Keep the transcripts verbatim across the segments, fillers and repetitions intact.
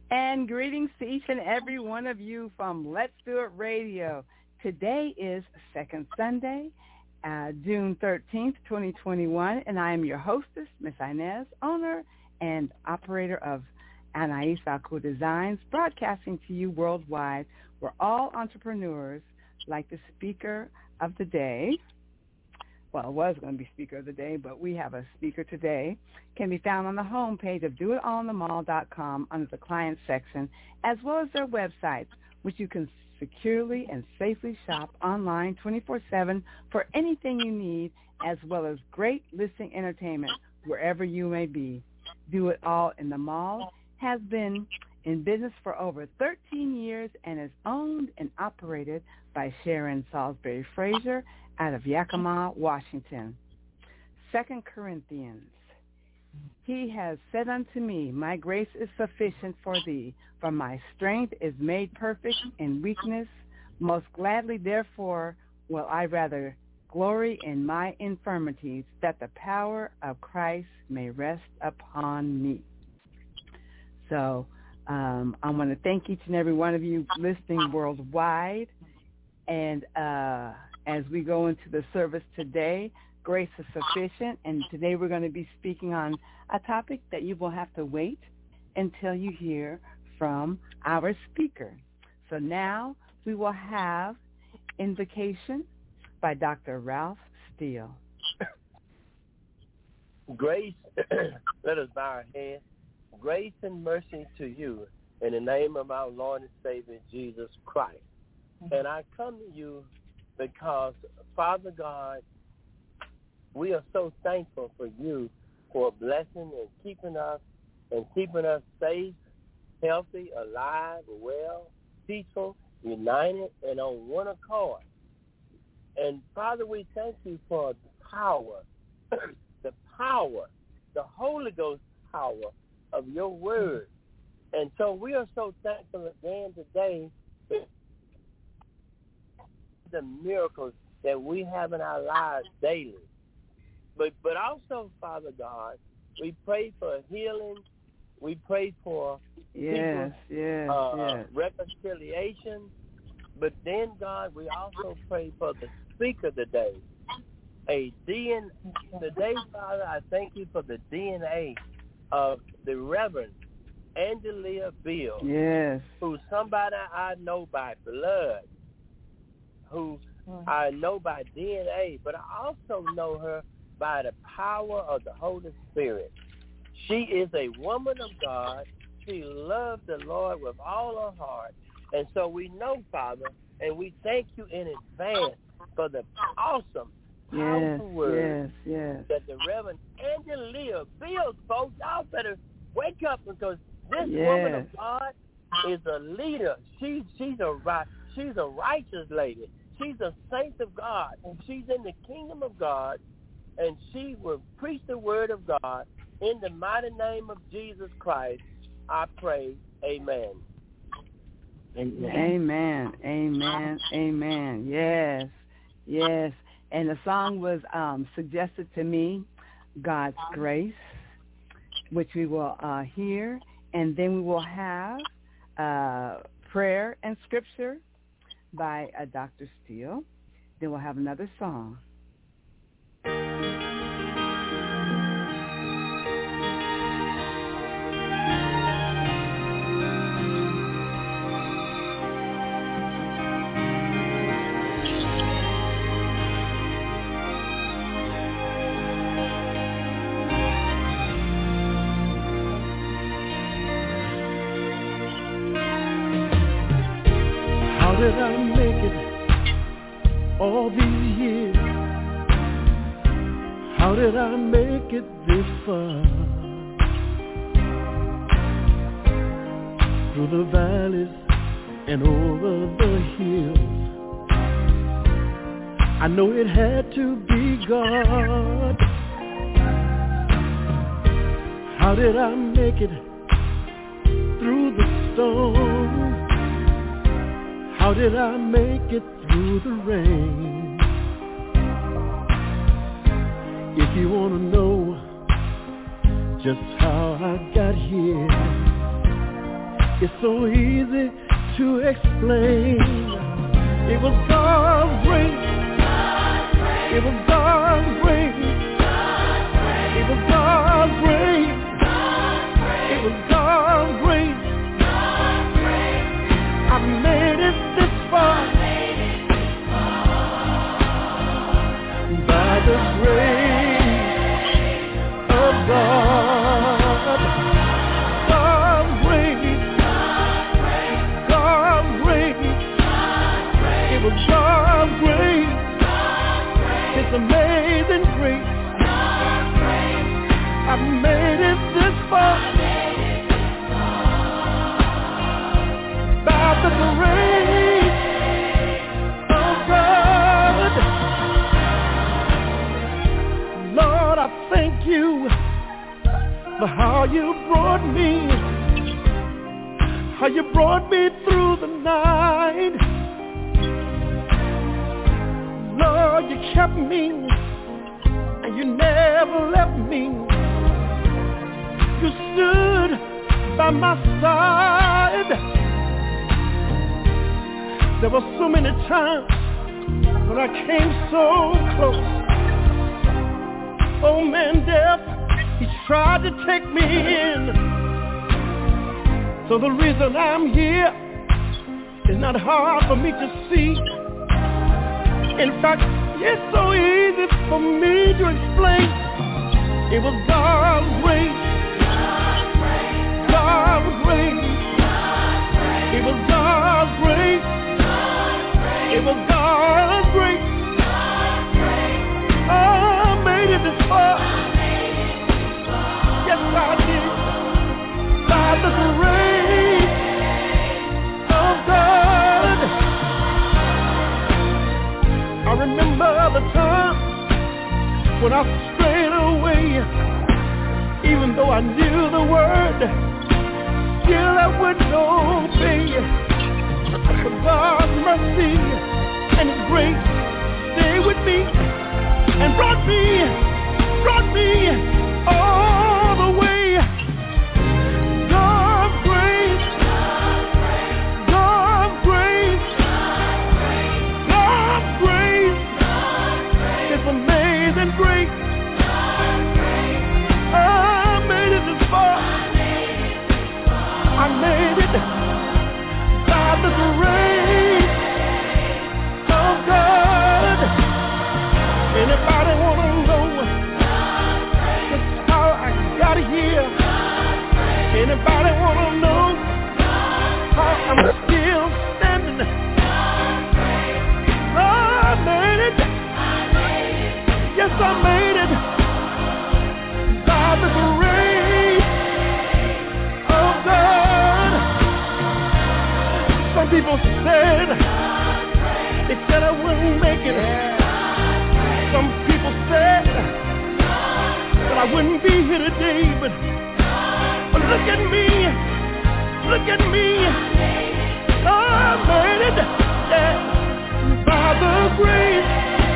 And greetings to each and every one of you from Let's Do It Radio. Today is second Sunday, uh, June thirteenth, twenty twenty-one, and I am your hostess, Miss Inez, owner and operator of Anais Valcourt Designs, broadcasting to you worldwide. We're all entrepreneurs, like the speaker of the day. Well, was going to be speaker of the day, but we have a speaker today. Can be found on the homepage of do it all in the mall dot com under the client section, as well as their websites, which you can securely and safely shop online twenty-four seven for anything you need, as well as great listening entertainment wherever you may be. Do It All in the Mall has been in business for over thirteen years and is owned and operated by Sharon Salisbury Frazier out of Yakima, Washington. Second Corinthians. He has said unto me, my grace is sufficient for thee, for my strength is made perfect in weakness. Most gladly, therefore, will I rather glory in my infirmities, that the power of Christ may rest upon me. So um, I want to thank each and every one of you listening worldwide. And uh, as we go into the service today, grace is sufficient. And today we're going to be speaking on a topic that you will have to wait until you hear from our speaker. So now we will have Invocation by Doctor Ralph Steele. Grace, let us bow our heads. Grace and mercy to you in the name of our Lord and Savior, Jesus Christ. And I come to you because, Father God, we are so thankful for you for blessing and keeping us and keeping us safe, healthy, alive, well, peaceful, united, and on one accord. And, Father, we thank you for the power, the power, the Holy Ghost power of your word. And so we are so thankful again today for the miracles that we have in our lives daily. But but also, Father God, we pray for healing. We pray for yes, yes, uh, yes. reconciliation. But then, God, we also pray for the speaker today. A D N A, today, Father, I thank you for the D N A of the Reverend Angelia Beal, yes, who's somebody I know by blood, who I know by D N A, but I also know her by the power of the Holy Spirit. She is a woman of God. She loves the Lord with all her heart. And so we know, Father, and we thank you in advance for the awesome, powerful yes, word yes, yes. that the Reverend Angelia Beal spoke. Y'all better wake up, because this yes. woman of God is a leader. She, she's a right. She's a righteous lady. She's a saint of God. She's in the kingdom of God, and she will preach the word of God in the mighty name of Jesus Christ. I pray, amen. Amen. Amen. Amen. Amen. Yes. Yes. And the song was um, suggested to me, God's Grace, which we will uh, hear, and then we will have uh, prayer and scripture by uh, Doctor Steele. Then we'll have another song. How did I make it all these years? How did I make it this far? Through the valleys and over the hills, I know it had to be God. How did I make it through the storm? How did I make it through the rain? If you want to know just how I got here, It's so easy to explain. It was God's grace. It was God's grace. It was God's grace. It was God's grace. I made it this far by the grace of God. God's grace. God's grace. It was God's grace. It's amazing grace. I made it this far by the grace of God. Lord, I thank you for how you brought me, how you brought me through the night. Lord, you kept me, and you never left me. You stood by my side. There were so many times when I came so close. Oh man, death, he tried to take me in. So the reason I'm here is not hard for me to see. In fact, it's so easy for me to explain. It was God's grace. God's grace. It was God's grace. It was God's grace. I made it this far. Yes, I did. By the grace of God. I remember the time when I strayed away, even though I knew the word, still I would obey. But God's mercy and His grace stayed with me and brought me, brought me all the way. God's grace, God's grace, God's grace, it's amazing grace. I made it this far. I made it by the grace of God. Anybody want to know just how I got here? Anybody want to know how I'm still standing? I made it. Yes, I made it by the grace of God. Some people said, they said I wouldn't make it. Some people said that I wouldn't be here today, but, but look at me, look at me. I made it, yeah, by the grace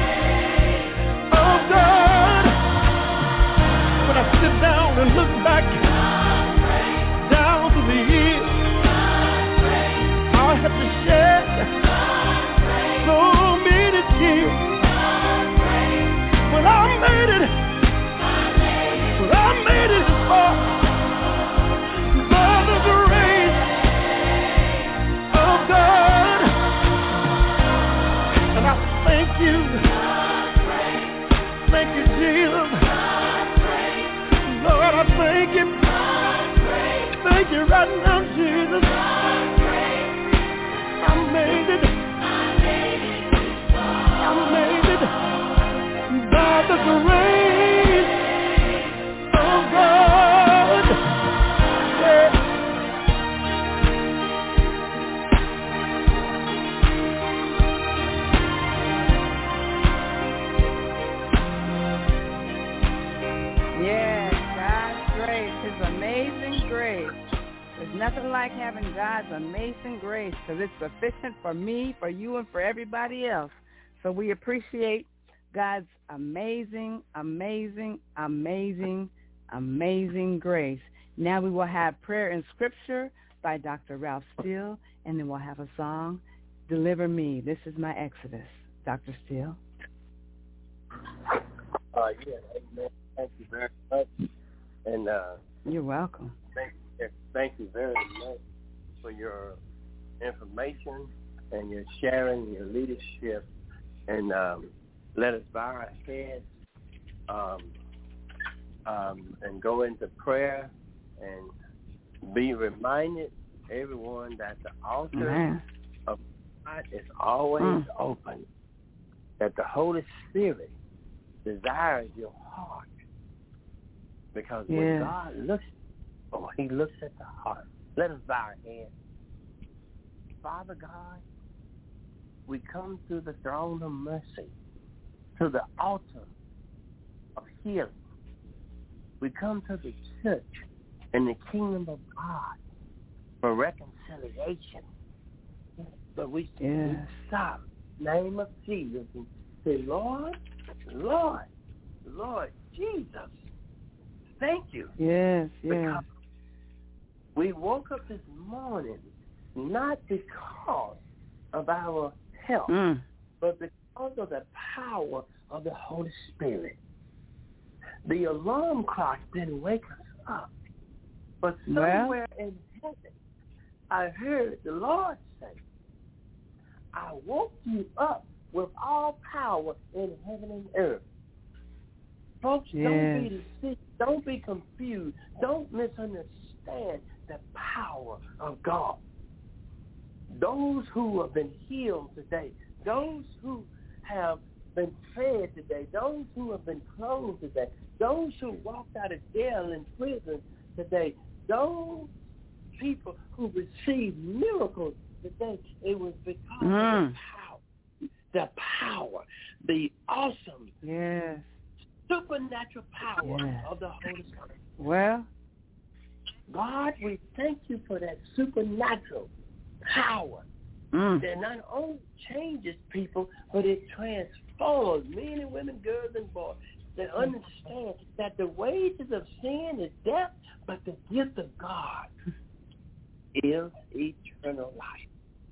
of God. When I sit down and look back down through the years, I have to shed so many tears. But I made it, but I made it as far by the grace of God. And I thank you, thank you, Jesus. Lord, I thank you, thank you right now, Jesus. I made it, I made it by the grace of God. Yeah. Yes, God's grace, His amazing grace. There's nothing like having God's amazing grace, because it's sufficient for me, for you, and for everybody else. So we appreciate God's amazing, amazing, amazing, amazing grace. Now we will have prayer and scripture by Doctor Ralph Steele, and then we'll have a song, Deliver Me. This is my Exodus. Doctor Steele. Uh, yeah, amen. Thank you very much. And uh, you're welcome. Thank, thank you very much for your information and your sharing, your leadership. And um, let us bow our heads um, um, and go into prayer and be reminded, everyone, that the altar Man. of God is always mm. open, that the Holy Spirit desires your heart. Because yeah. when God looks, oh, he looks at the heart. Let us bow our heads. Father God, we come to the throne of mercy, to the altar of healing. We come to the church and the kingdom of God for reconciliation. But we, yes. we stop in the name of Jesus and say, Lord, Lord, Lord Jesus, thank you. Yes, yes. Because we woke up this morning not because of our health, mm. but because of the power of the Holy Spirit. The alarm clock didn't wake us up. But somewhere well, in heaven, I heard the Lord say, I woke you up with all power in heaven and earth. Folks, yes. don't be deceived. Don't be confused. Don't misunderstand the power of God. Those who have been healed today, those who have been fed today, those who have been clothed today, those who walked out of jail and prison today, those people who received miracles today, it was because mm. of the power, the power, the awesome, yes. supernatural power yes. of the Holy Spirit. Well, God, we thank you for that supernatural power mm. that not only changes people, but it transforms men and women, girls and boys, that understand that the wages of sin is death, but the gift of God is eternal life.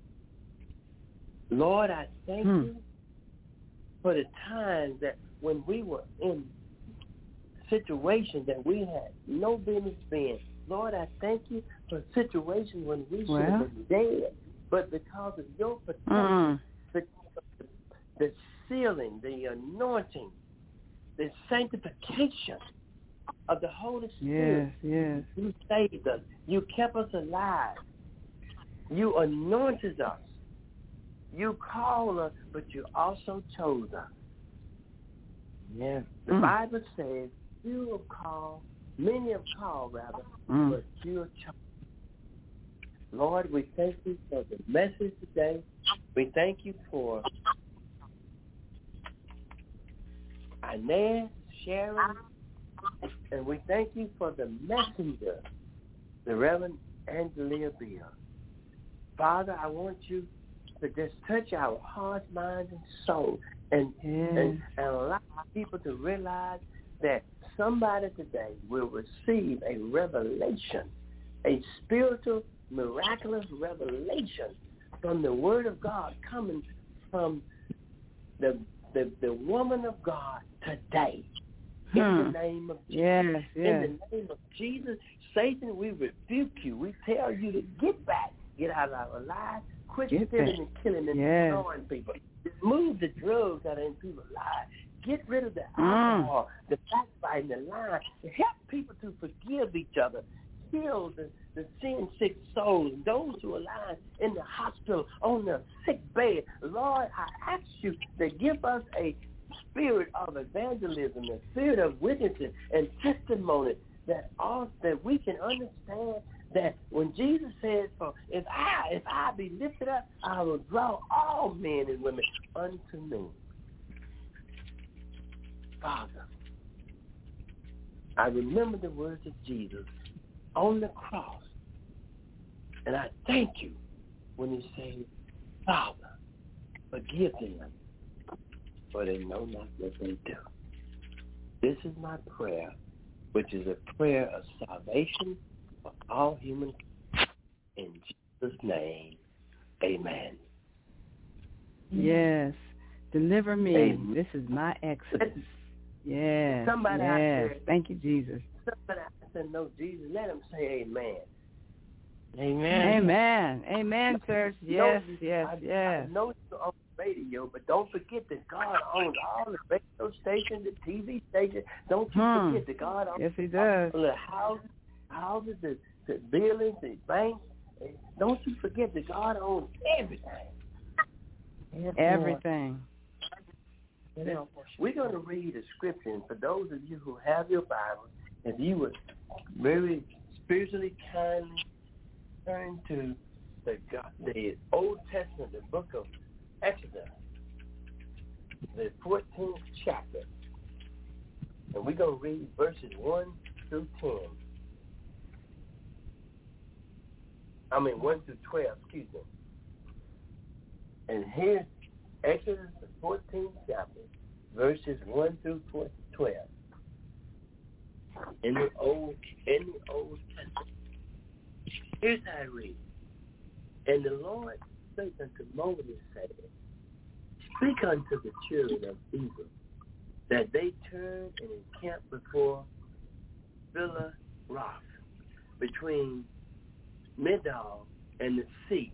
Lord, I thank mm. you for the times that when we were in situations that we had no business being. Lord, I thank you for situations when we well. should have been dead, but because of your protection, mm. because of the, the sealing, the anointing, the sanctification of the Holy Spirit, yes, yes. you saved us. You kept us alive. You anointed us. You called us, but you also chose us. Yes. The mm. Bible says you have called, many have called, rather, mm. but you have chosen. Lord, we thank you for the message today. We thank you for Inez, Sharon, and we thank you for the messenger, the Reverend Angelia Beal. Father, I want you to just touch our hearts, minds, and soul, and, yes. and, and allow people to realize that somebody today will receive a revelation, a spiritual, miraculous revelation from the Word of God coming from the the, the woman of God today. Hmm. In the name of Jesus. Yes, yes. In the name of Jesus, Satan, we rebuke you. We tell you to get back. Get out of our lives. Quit get stealing back. and killing and yes. destroying people. Remove the drugs that are in people's lives. Get rid of the alcohol, mm. the backbiting, the lying. Help people to forgive each other. Heal the, the sin-sick souls, those who are lying in the hospital on the sick bed. Lord, I ask you to give us a spirit of evangelism, a spirit of witnessing and testimony that all that we can understand that when Jesus says, "For if I if I be lifted up, I will draw all men and women unto me." Father, I remember the words of Jesus on the cross, and I thank you when he said, "Father, forgive them, for they know not what they do." This is my prayer, which is a prayer of salvation for all human. In Jesus' name, amen. Yes. Deliver me. Amen. This is my exodus. Yes. Somebody yes. out there, thank you, Jesus. Somebody out there know Jesus. Let them say amen. Amen. Amen. Amen, church. Yes, know, yes, I, yes. I know you're on the radio, but don't forget that God owns all the radio stations, the T V stations. Don't you Hmm. forget that God owns yes, he does. all the houses, houses, the, the buildings, the banks. Don't you forget that God owns everything. Yes, Everything. Lord. We're going to read a scripture, and for those of you who have your Bible, if you would very spiritually kindly turn to the God, the Old Testament, the book of Exodus, the fourteenth chapter, and we're going to read verses one through ten. I mean, one through twelve, excuse me. And here's Exodus, the fourteenth chapter, verses one through twelve. In the Old, in the Old Testament. Here's how I read. And the Lord spake unto Moses, saying, Speak unto the children of Israel, that they turn and encamp before Philaroth, between Middal and the sea,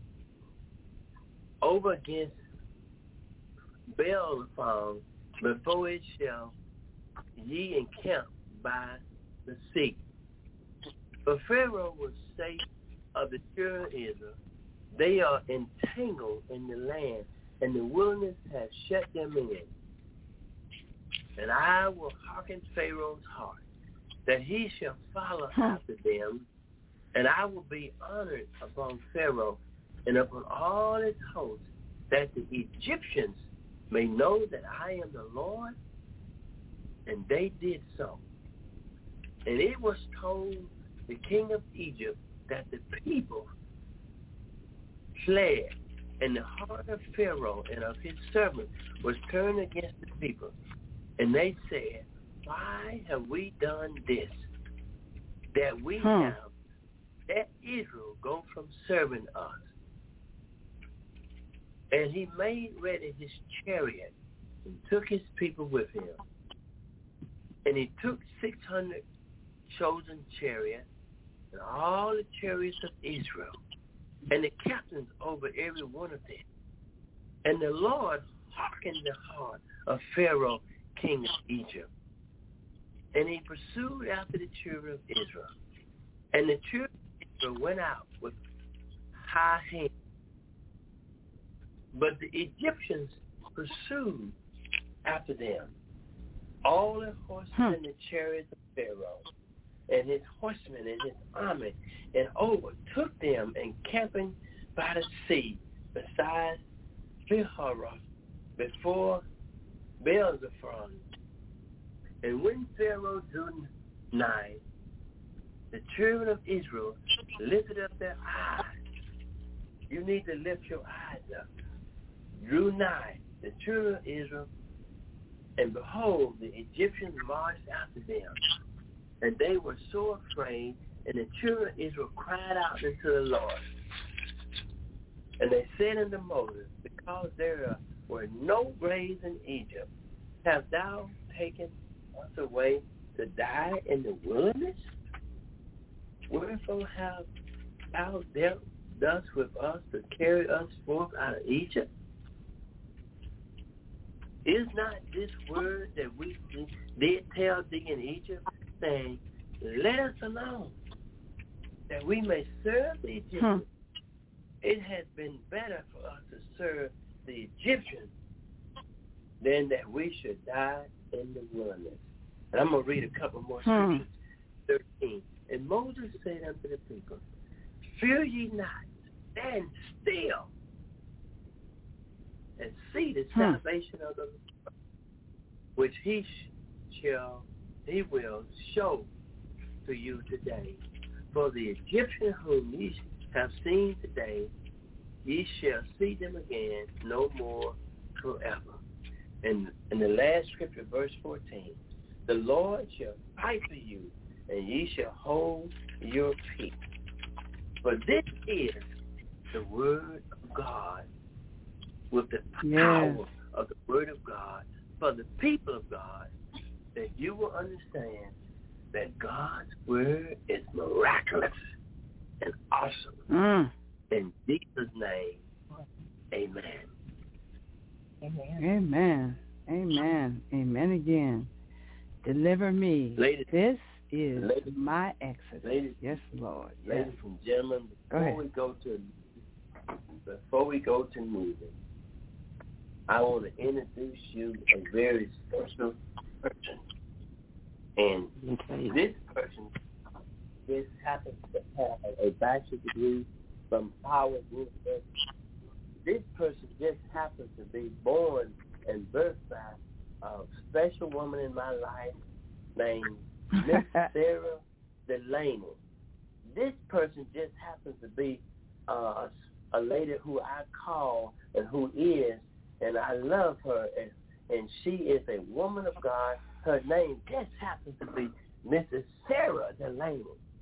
over against Baal-Zephon, before it shall ye encamp by the sea. For Pharaoh will say of the children of Israel, they are entangled in the land, and the wilderness has shut them in. And I will hearken Pharaoh's heart, that he shall follow hmm. after them, and I will be honored upon Pharaoh and upon all his hosts, that the Egyptians may know that I am the Lord. And they did so. And it was told the king of Egypt that the people fled, and the heart of Pharaoh and of his servants was turned against the people. And they said, why have we done this, that we hmm. have let Israel go from serving us? And he made ready his chariot and took his people with him. And he took six hundred chosen chariots and all the chariots of Israel and the captains over every one of them. And the Lord hearkened the heart of Pharaoh, king of Egypt. And he pursued after the children of Israel. And the children of Israel went out with high hand. But the Egyptians pursued after them, all the horses hmm. and the chariots of Pharaoh, and his horsemen and his army, and overtook them encamping by the sea, beside Pihahiroth, before Baal-Zephon. And when Pharaoh drew nigh, the children of Israel lifted up their eyes. You need to lift your eyes up. Drew nigh, the children of Israel, and behold, the Egyptians marched after them. And they were so afraid, and the children of Israel cried out unto the Lord. And they said unto Moses, because there were no graves in Egypt, hast thou taken us away to die in the wilderness? Wherefore hast thou dealt thus with us to carry us forth out of Egypt? Is not this word that we did tell thee in Egypt, saying, let us alone, that we may serve the Egyptians? Hmm. It had been better for us to serve the Egyptians than that we should die in the wilderness. And I'm going to read a couple more scriptures. Hmm. thirteen. And Moses said unto the people, fear ye not, stand still, and see the hmm. salvation of the Lord, which he shall, he will show to you today. For the Egyptian whom ye have seen today, ye shall see them again no more forever. And in the last scripture, verse fourteen, the Lord shall fight for you, and ye shall hold your peace. For this is the word of God, with the power yes. of the word of God for the people of God, that you will understand that God's word is miraculous and awesome. Mm. In Jesus' name, amen. Amen. Amen. Amen. Amen again. Deliver me. Ladies, this is ladies, my exodus. Ladies, yes, Lord. Ladies yes. and gentlemen, before we go to before we go to music, I want to introduce you a very special person. And this person just happens to have a bachelor's degree from Howard University. This person just happens to be born and birthed by a special woman in my life named Miss Sarah Delaney. This person just happens to be uh, a lady who I call and who is, and I love her, and, and she is a woman of God. Her name just happens to be Missus Sarah Delaney.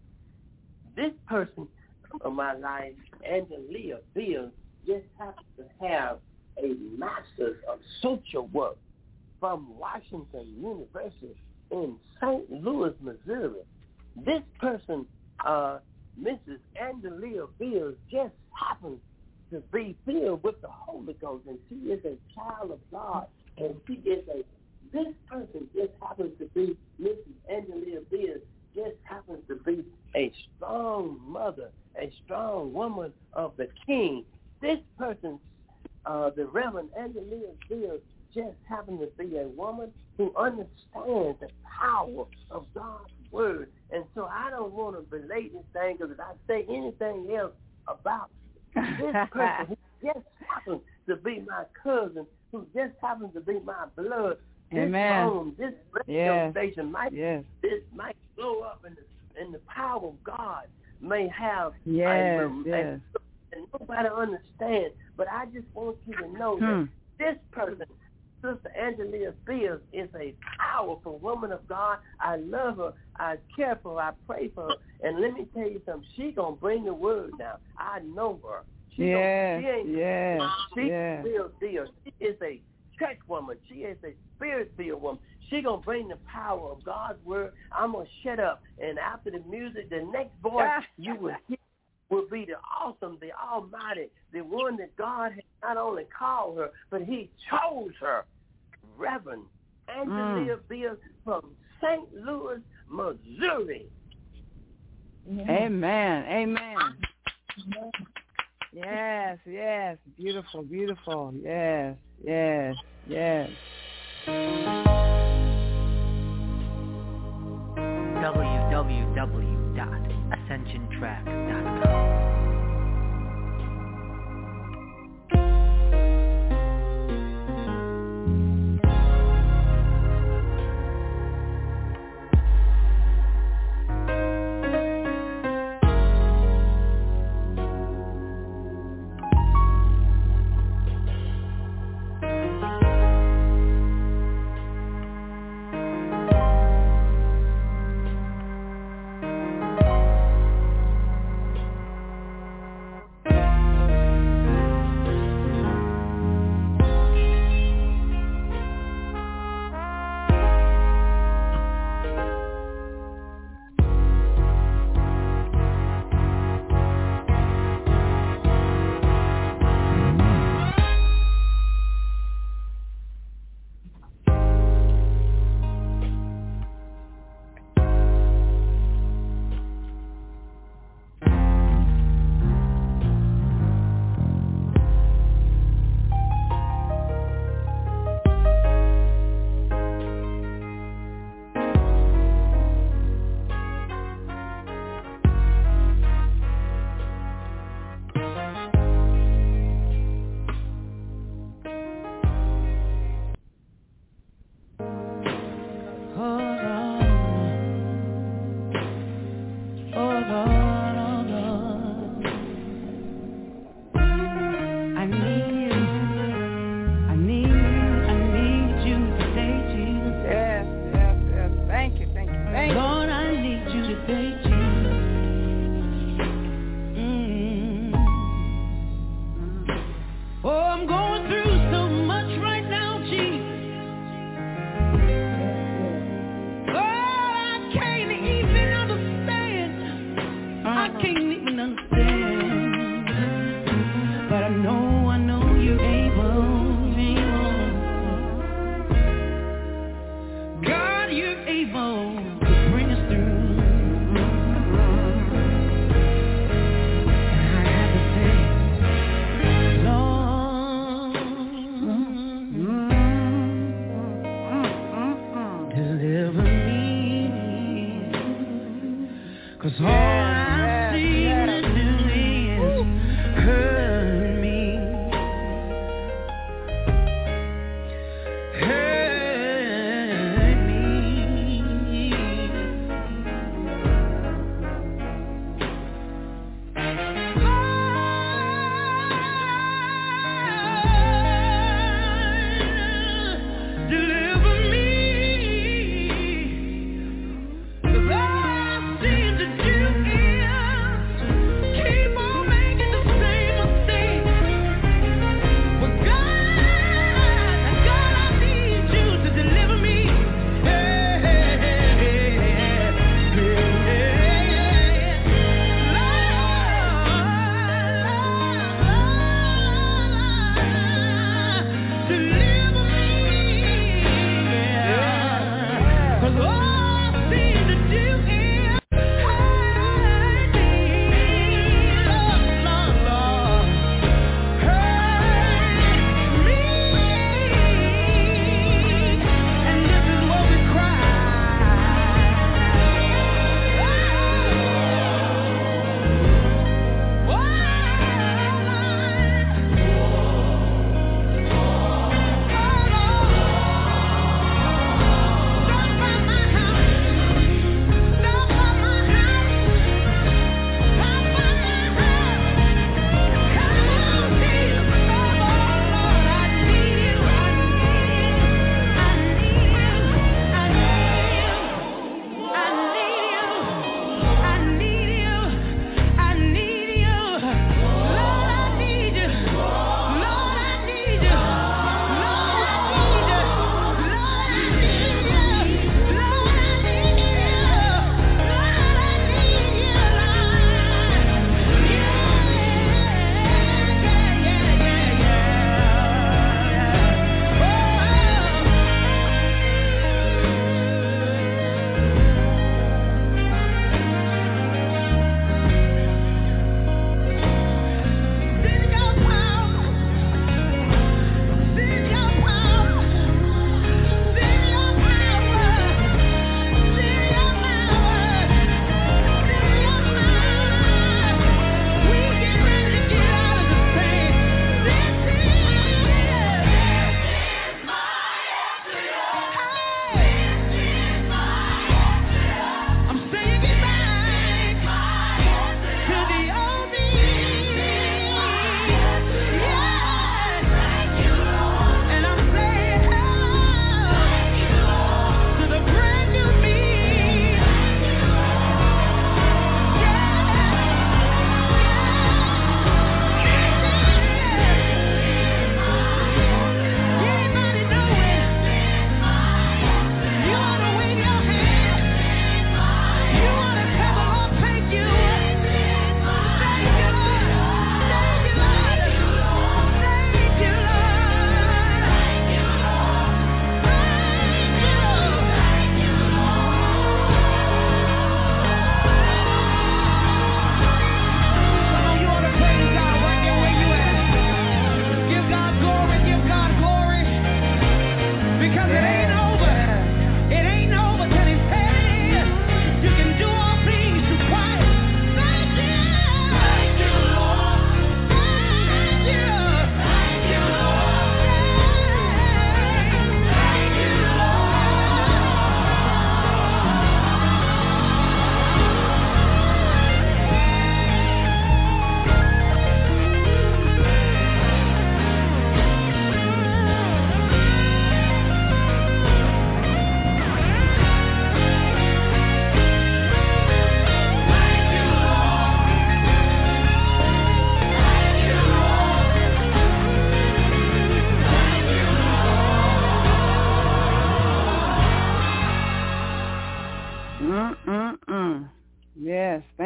This person of my life, Angelia Beals, just happens to have a master's of social work from Washington University in Saint Louis, Missouri. This person, uh, Missus Angelia Beals, just happens to be filled with the Holy Ghost, and she is a child of God, and she is a, this person just happens to be, Missus Angelia Beals, just happens to be a strong mother, a strong woman of the King. This person, uh, the Reverend Angelia Beals, just happens to be a woman who understands the power of God's word. And so I don't want to belay this thing, because if I say anything else about this person who just happens to be my cousin, who just happens to be my blood, this Amen. phone, this radio yes. station might yes. this might blow up, and the, and the power of God may have yes, a, yes. a, and nobody understands. But I just want you to know hmm. that this person, Sister Angelia Beals, is a powerful woman of God. I love her. I care for her. I pray for her. And let me tell you something. She's going to bring the word now. I know her. She yes, gonna, she ain't, yes, she yes. real deal. She is a church woman. She is a spirit-filled woman. She going to bring the power of God's word. I'm going to shut up. And after the music, the next voice you will hear will be the awesome, the almighty, the one that God has not only called her, but he chose her, Reverend Angelia mm. Beals from Saint Louis, Missouri. Amen. Amen. Yes, yes. Beautiful, beautiful. Yes, yes, yes. w w w dot ascension track dot com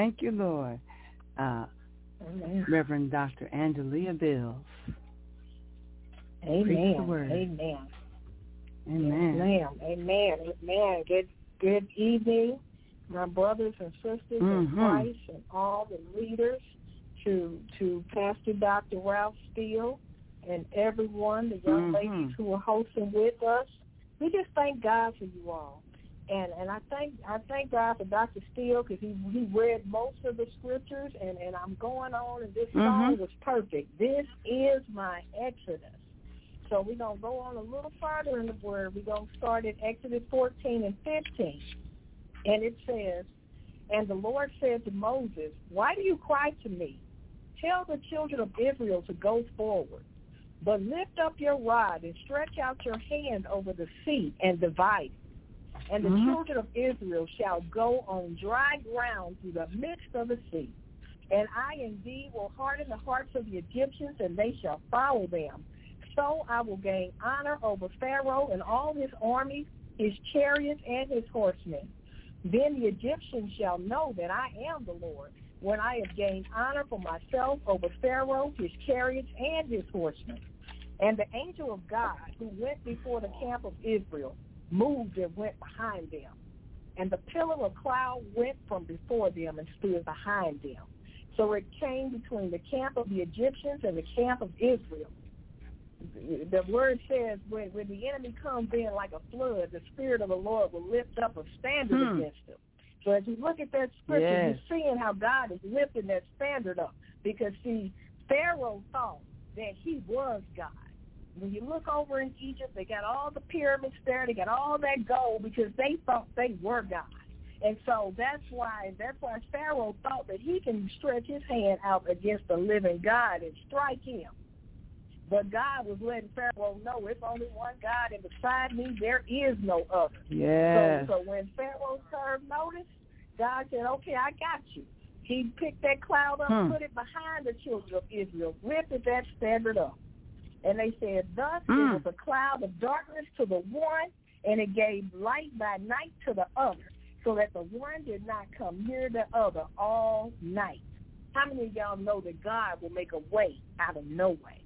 Thank you, Lord. Uh, Reverend Doctor Angelia Bills. Amen. Preach the word. Amen. Amen. Yes, ma'am. Amen. Amen. Good, good evening, my brothers and sisters mm-hmm. in Christ and all the leaders, to to Pastor Doctor Ralph Steele and everyone, the young mm-hmm. ladies who are hosting with us. We just thank God for you all. And and I thank I thank God for Doctor Steele, because he he read most of the scriptures, and, and I'm going on, and this mm-hmm. song was perfect. This is my Exodus. So we're going to go on a little farther in the Word. We're going to start at Exodus fourteen and fifteen. And it says, "And the Lord said to Moses, why do you cry to me? Tell the children of Israel to go forward. But lift up your rod and stretch out your hand over the sea and divide it. And the mm-hmm. children of Israel shall go on dry ground through the midst of the sea. And I indeed will harden the hearts of the Egyptians, and they shall follow them. So I will gain honor over Pharaoh and all his armies, his chariots, and his horsemen. Then the Egyptians shall know that I am the Lord, when I have gained honor for myself over Pharaoh, his chariots, and his horsemen." And the angel of God, who went before the camp of Israel, moved and went behind them. And the pillar of cloud went from before them and stood behind them. So it came between the camp of the Egyptians and the camp of Israel. The word says when, when the enemy comes in like a flood, the Spirit of the Lord will lift up a standard hmm. against him. So as you look at that scripture, yes. you're seeing how God is lifting that standard up. Because, see, Pharaoh thought that he was God. When you look over in Egypt, they got all the pyramids there. They got all that gold because they thought they were God. And so that's why that's why Pharaoh thought that he can stretch his hand out against the living God and strike him. But God was letting Pharaoh know it's only one God, and beside me there is no other. Yes. So, so when Pharaoh served notice, God said, okay, I got you. He picked that cloud up, hmm. put it behind the children of Israel, lifted that standard up. And they said, thus mm. it was a cloud of darkness to the one, and it gave light by night to the other, so that the one did not come near the other all night. How many of y'all know that God will make a way out of no way?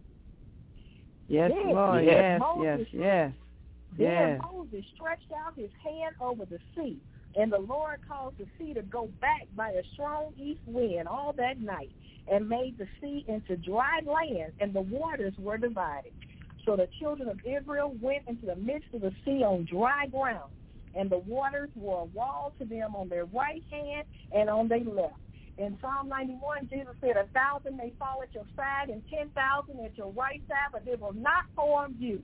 Yes, then, Lord, yes, Moses, yes, yes. Then yes. Moses stretched out his hand over the sea, and the Lord caused the sea to go back by a strong east wind all that night, and made the sea into dry land, and the waters were divided. So the children of Israel went into the midst of the sea on dry ground, and the waters were a wall to them on their right hand and on their left. In Psalm ninety-one, Jesus said, a thousand may fall at your side and ten thousand at your right side, but they will not harm you.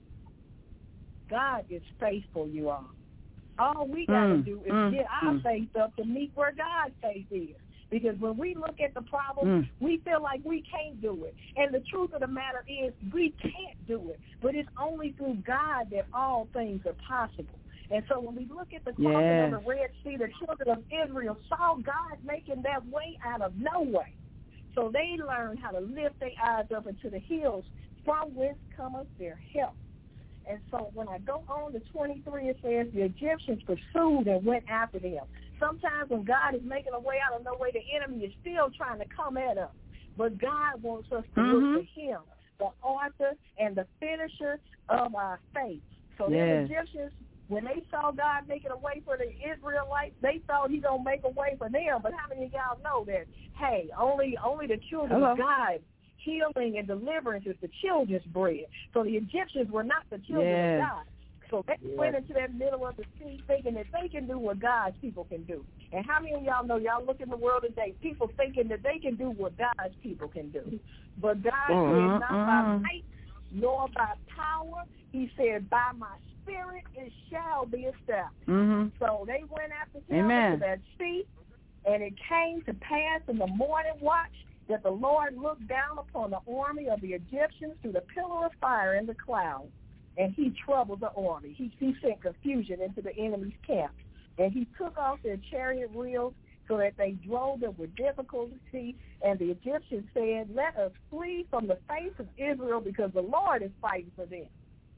God is faithful, you all. All we got to mm, do is mm, get our mm. faith up to meet where God's faith is. Because when we look at the problem, mm. we feel like we can't do it. And the truth of the matter is we can't do it. But it's only through God that all things are possible. And so when we look at the crossing yes. of the Red Sea, the children of Israel saw God making that way out of no way. So they learned how to lift their eyes up into the hills, from whence cometh their help. And so when I go on to twenty-three, it says the Egyptians pursued and went after them. Sometimes when God is making a way out of no way, the enemy is still trying to come at us. But God wants us to mm-hmm. look to him, the author and the finisher of our faith. So yes. the Egyptians, when they saw God making a way for the Israelites, they thought he's going to make a way for them. But how many of y'all know that, hey, only only the children Hello. of God, healing and deliverance is the children's bread. So the Egyptians were not the children yes. of God. So they yes. went into that middle of the sea thinking that they can do what God's people can do. And how many of y'all know, y'all look in the world today, people thinking that they can do what God's people can do. But God mm-hmm. said, not by might nor by power. He said, by my spirit it shall be established. Mm-hmm. So they went after him Amen. to that sea, and it came to pass in the morning watch that the Lord looked down upon the army of the Egyptians through the pillar of fire in the cloud, and he troubled the army. He, he sent confusion into the enemy's camp, and he took off their chariot wheels so that they drove them with difficulty, and the Egyptians said, let us flee from the face of Israel because the Lord is fighting for them.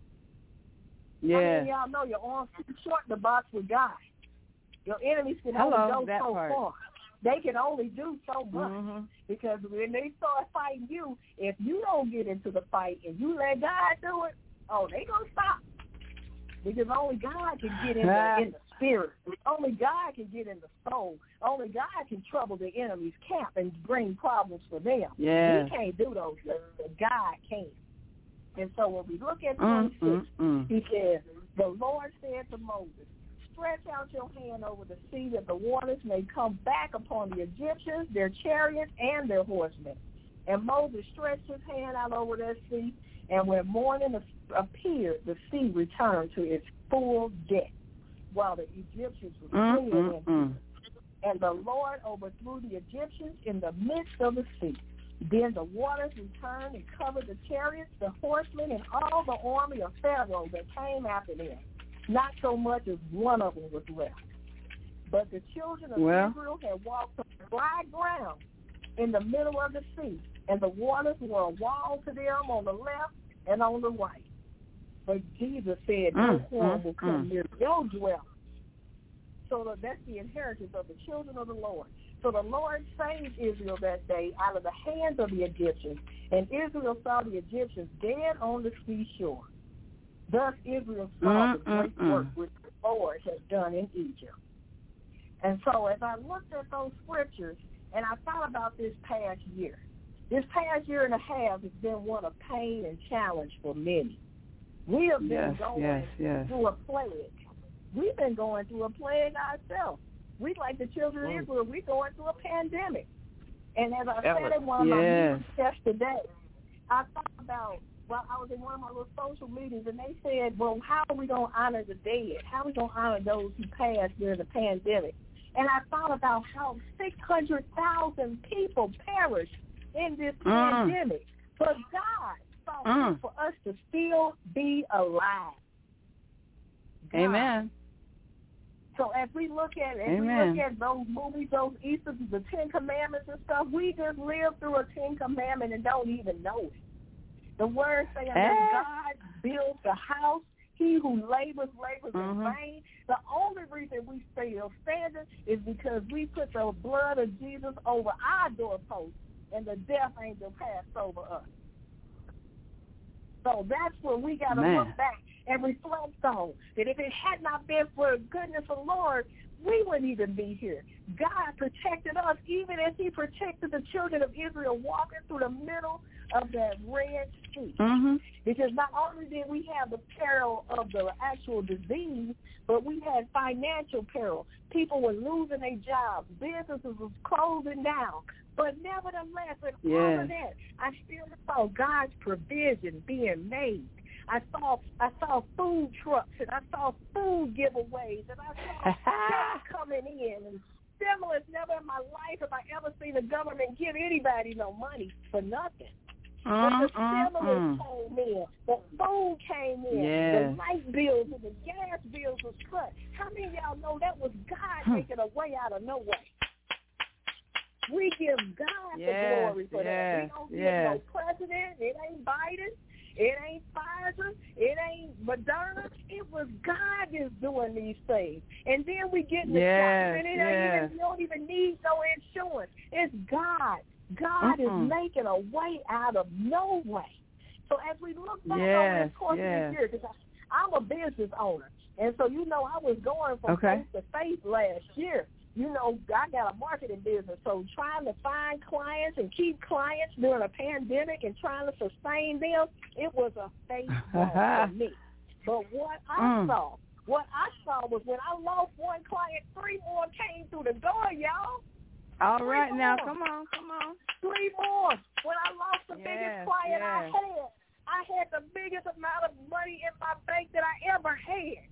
Yeah. How many of y'all know your arms too short to box with God? Your enemies can Hello, only go that so part. far. they can only do so much mm-hmm. because when they start fighting you, if you don't get into the fight and you let God do it, oh, they gonna stop. Because only God can get in the, in the spirit. Only God can get in the soul. Only God can trouble the enemy's camp and bring problems for them. Yes. We can't do those things, but God can. And so when we look at mm, twenty-six, mm, mm. he says, the Lord said to Moses, stretch out your hand over the sea that the waters may come back upon the Egyptians, their chariots, and their horsemen. And Moses stretched his hand out over that sea, and when morning appeared, the sea returned to its full depth, while the Egyptians were mm, fleeing mm, in mm. it. And the Lord overthrew the Egyptians in the midst of the sea. Then the waters returned and covered the chariots, the horsemen, and all the army of Pharaoh that came after them. Not so much as one of them was left. But the children of well. Israel had walked on dry ground in the middle of the sea, and the waters were a wall to them on the left and on the right. But Jesus said, no mm, harm mm, will come mm. near your dwelling. So that's the inheritance of the children of the Lord. So the Lord saved Israel that day out of the hands of the Egyptians, and Israel saw the Egyptians dead on the seashore. Thus Israel saw mm, the great mm, work mm. which the Lord had done in Egypt. And so as I looked at those scriptures, and I thought about this past year, this past year and a half has been one of pain and challenge for many. We have been Yes, going yes, yes. through a plague. We've been going through a plague ourselves. We, like the children of Israel, we're going through a pandemic. And as I said in one of my yes. meetings yesterday, I thought about, well, I was in one of my little social meetings, and they said, well, how are we going to honor the dead? How are we going to honor those who passed during the pandemic? And I thought about how six hundred thousand people perished in this mm. pandemic. But God saw mm. for us to still be alive. God. Amen. So as we look at as Amen. we look at those movies, those Easter, the Ten Commandments and stuff, we just live through a Ten Commandment and don't even know it. The word says eh? that God builds the house. He who labors, labors mm-hmm. in vain. The only reason we still standing is because we put the blood of Jesus over our doorpost, and the death angel passed over us. So that's what we got to look back and reflect on. That if it had not been for the goodness of the Lord, we wouldn't even be here. God protected us even as he protected the children of Israel walking through the middle of that Red Sea. Mm-hmm. Because not only did we have the peril of the actual disease, but we had financial peril. People were losing their jobs. Businesses was closing down. But nevertheless, in yes. all of that, I still saw God's provision being made. I saw I saw food trucks, and I saw food giveaways, and I saw checks coming in, and stimulus. Never in my life have I ever seen the government give anybody no money for nothing. Mm, but the mm, stimulus mm. came in, the food came in, yes. the light bills and the gas bills was cut. How many of y'all know that was God hmm. making a way out of no way? We give God yes, the glory for yes, that. We don't give yes. no president. It ain't Biden. It ain't Pfizer. It ain't Moderna. It was God that's doing these things. And then we get in the yes, shop, and it yes. ain't even, you don't even need no insurance. It's God. God Mm-mm. is making a way out of no way. So as we look back yes, over the course yes. of this year, because I'm a business owner, and so, you know, I was going from okay. faith to faith last year. You know, I got a marketing business, so trying to find clients and keep clients during a pandemic and trying to sustain them, it was a faith walk for me. But what I mm. saw, what I saw was when I lost one client, three more came through the door, y'all. All three right, more. now, come on, come on. Three more. When I lost the yes, biggest client yes. I had, I had the biggest amount of money in my bank that I ever had.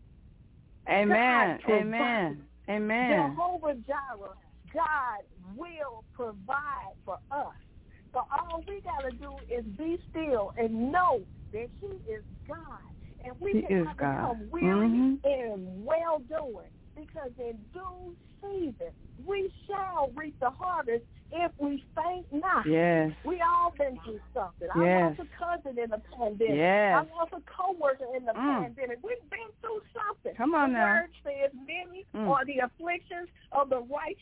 Amen, amen. Amen. Jehovah Jireh, God will provide for us. So all we got to do is be still and know that he is God. And we he can is God. become weary mm-hmm. in well-doing, because in due season we shall reap the harvest if we faint not. Yes. We all been through something. Yes. I lost a cousin in the pandemic. Yes. I lost a coworker in the mm. pandemic. We've been through something. Come on the now. word says many mm. are the afflictions of the righteous,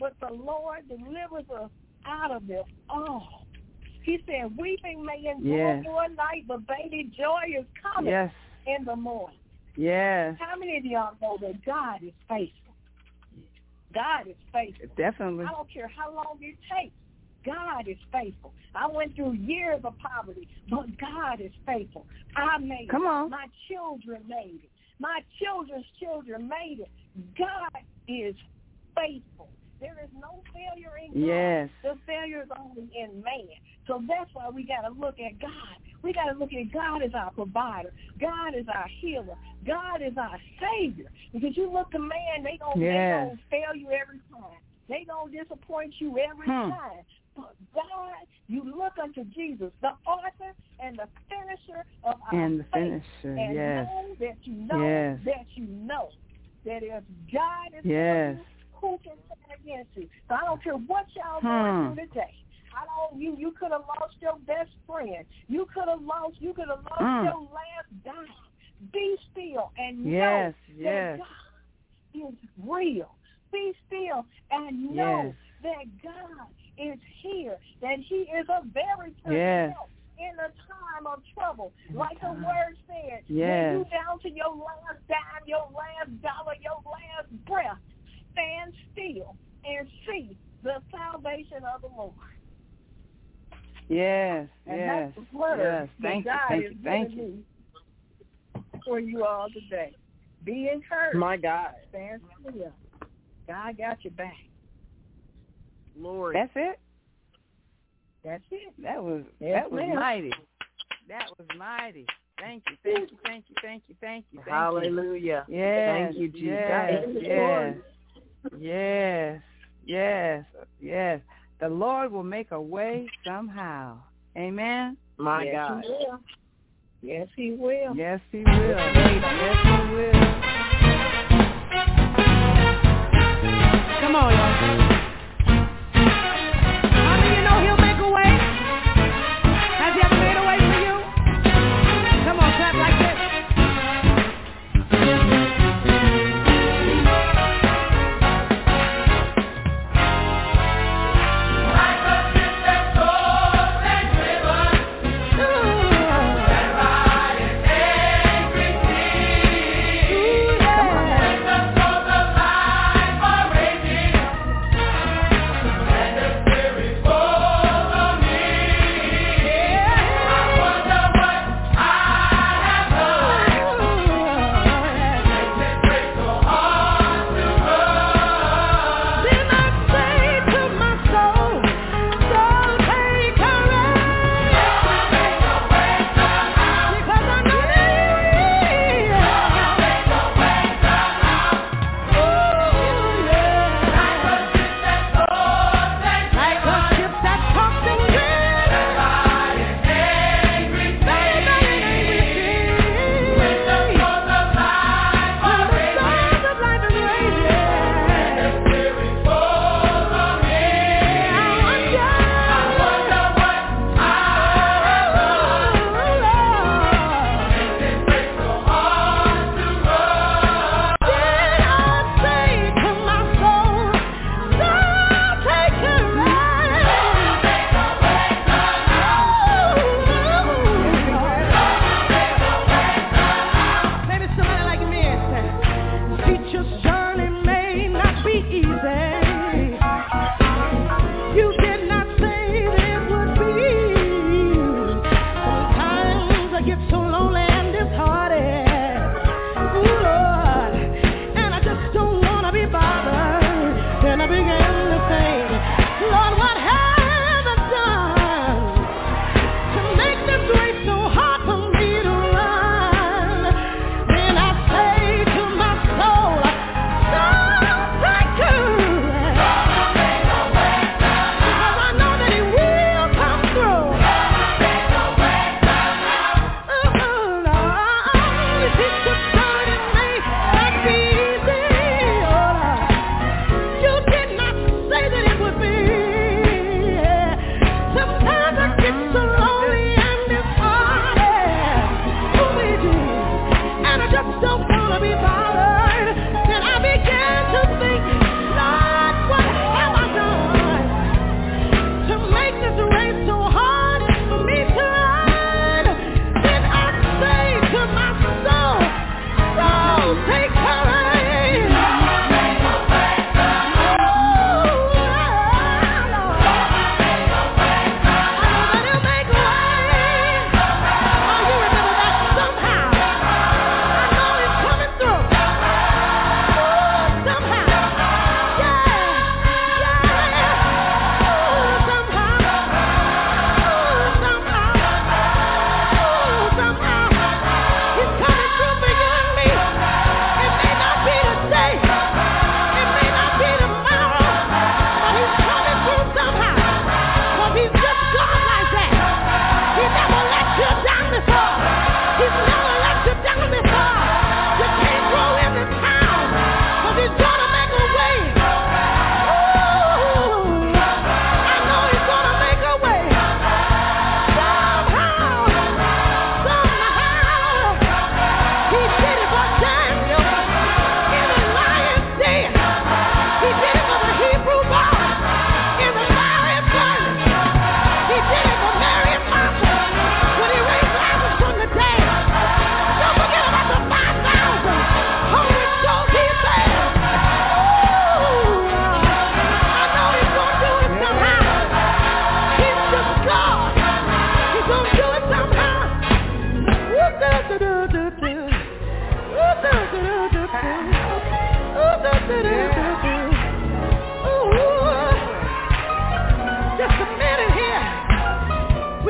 but the Lord delivers us out of it all. He said, weeping may endure yes. for a night, but baby, joy is coming yes. in the morning. Yes. How many of y'all know that God is faithful? God is faithful. Definitely. I don't care how long it takes. God is faithful. I went through years of poverty, but God is faithful. I made Come it. on. My children made it. My children's children made it. God is faithful. There is no failure in God. Yes. The failure is only in man. So that's why we got to look at God. We got to look at God as our provider. God is our healer. God is our Savior. Because you look to man, they going yes. to fail you every time. They going to disappoint you every hmm. time. But God, you look unto Jesus, the author and the finisher of our and the faith. finisher, and yes. know that you know yes. that you know that if God is yes. for you, who can stand against you? So I don't care what y'all hmm. going through today. I don't. You you could have lost your best friend. You could have lost. You could have lost mm. your last dime. Be still and yes. know yes. that God is real. Be still and know yes. that God is here. That He is a very present yes. help in a time of trouble. In like time. the word said, yes. when you down to your last dime, your last dollar, your last breath, stand still and see the salvation of the Lord. Yes, and yes, that's the word yes. Thank that you, God thank is you, thank giving you. me for you all today. Be encouraged. My God. Stand still. God got your back. Lord. That's it? That's it. That was Yes, that was ma'am. mighty. That was mighty. Thank you, thank you, thank you, thank you, thank you, thank Hallelujah. you. Yes, Thank you, Jesus. yes, yes, yes, yes, yes. The Lord will make a way somehow. Amen. My yes, God. He will. Yes, He will. Yes, He will. Yes, He will. Come on, y'all. How many of you know He'll make a way? Has He ever made a way for you? Come on, clap like this.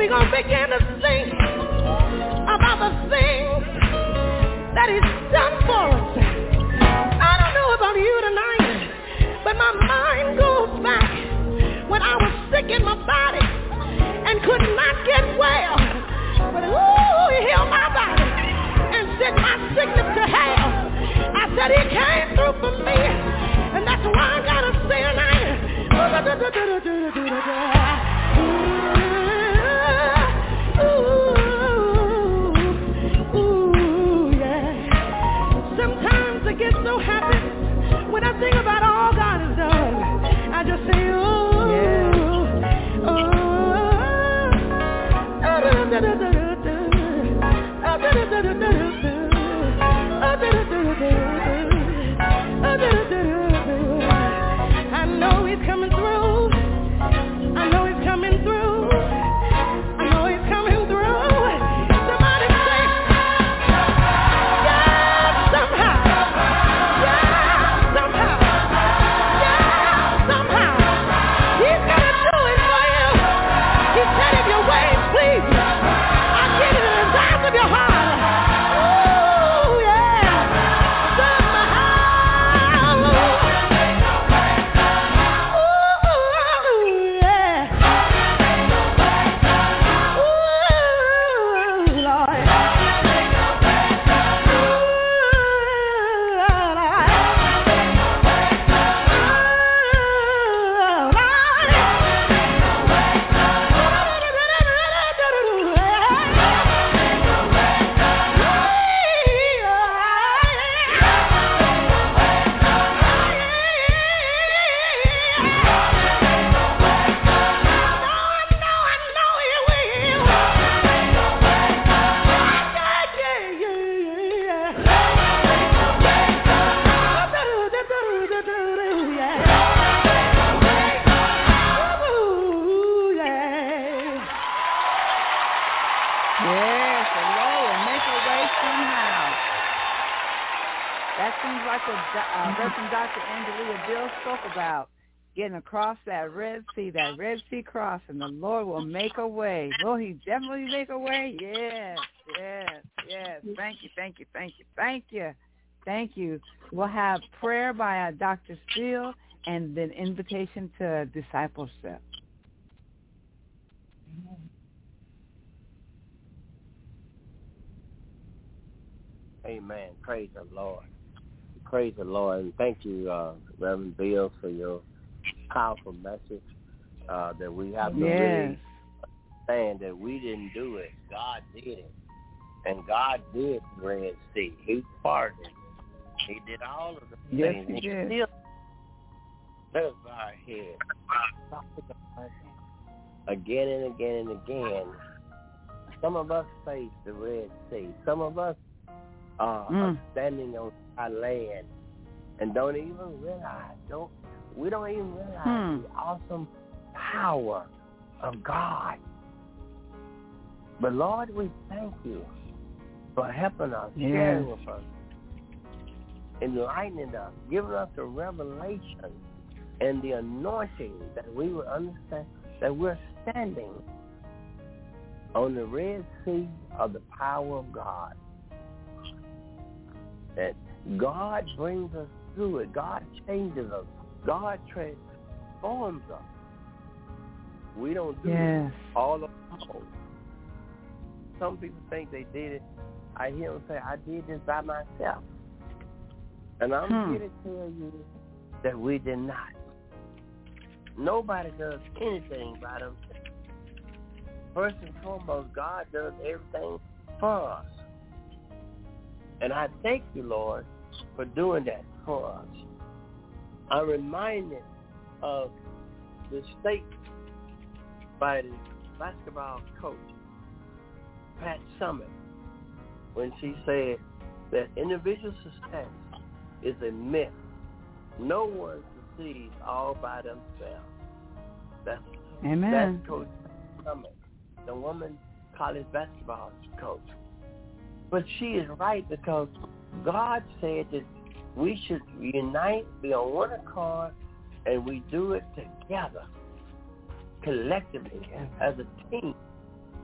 we're going to begin to sing about the things that he's done for us. I don't know about you tonight, but my mind goes back when I was sick in my body and could not get well. But ooh, he healed my body and sent my sickness to hell. I said he came through for me, and that's why I gotta say tonight. Ooh, ooh, yeah. Sometimes I get so happy when I think about all God has done. I just say, ooh, yeah. I know he's coming through. I know he's coming through. I know he's coming through. Somebody say, yeah, somehow. Yeah, somehow. Yeah, somehow. He's gonna do it for you. He said if you wait, please, I'll get it in the eyes of your heart. Getting across that Red Sea, that Red Sea crossing, the Lord will make a way. Will he definitely make a way? Yes, yes, yes. Thank you, thank you, thank you, thank you, thank you. We'll have prayer by uh, Doctor Steele and then invitation to discipleship. Amen. Praise the Lord. Praise the Lord. And thank you, uh, Reverend Bill, for your powerful message uh, that we have to yes. really understand that we didn't do it. God did it. And God did the Red Sea. He parted it. He did all of the yes, things. He he did. Still, let us bow our head. Again and again and again. Some of us face the Red Sea. Some of us uh, mm. are standing on our land and don't even realize, don't we don't even realize hmm. the awesome power of God. But Lord, we thank you for helping us, yes. sharing with us, enlightening us, giving us the revelation and the anointing that we will understand that we're standing on the Red Sea of the power of God. That God brings us through it. God changes us. God transforms us. We don't do yes. it all alone. Some people think they did it. I hear them say, I did this by myself. And I'm hmm. here to tell you that we did not. Nobody does anything by themselves. First and foremost, God does everything for us. And I thank you, Lord, for doing that for us. I'm reminded of the statement by the basketball coach, Pat Summitt, when she said that individual success is a myth. No one succeeds all by themselves. That's, Amen. That's Coach Summitt, the woman college basketball coach. But she is right, because God said that we should unite, be on one accord, and we do it together, collectively, as a team.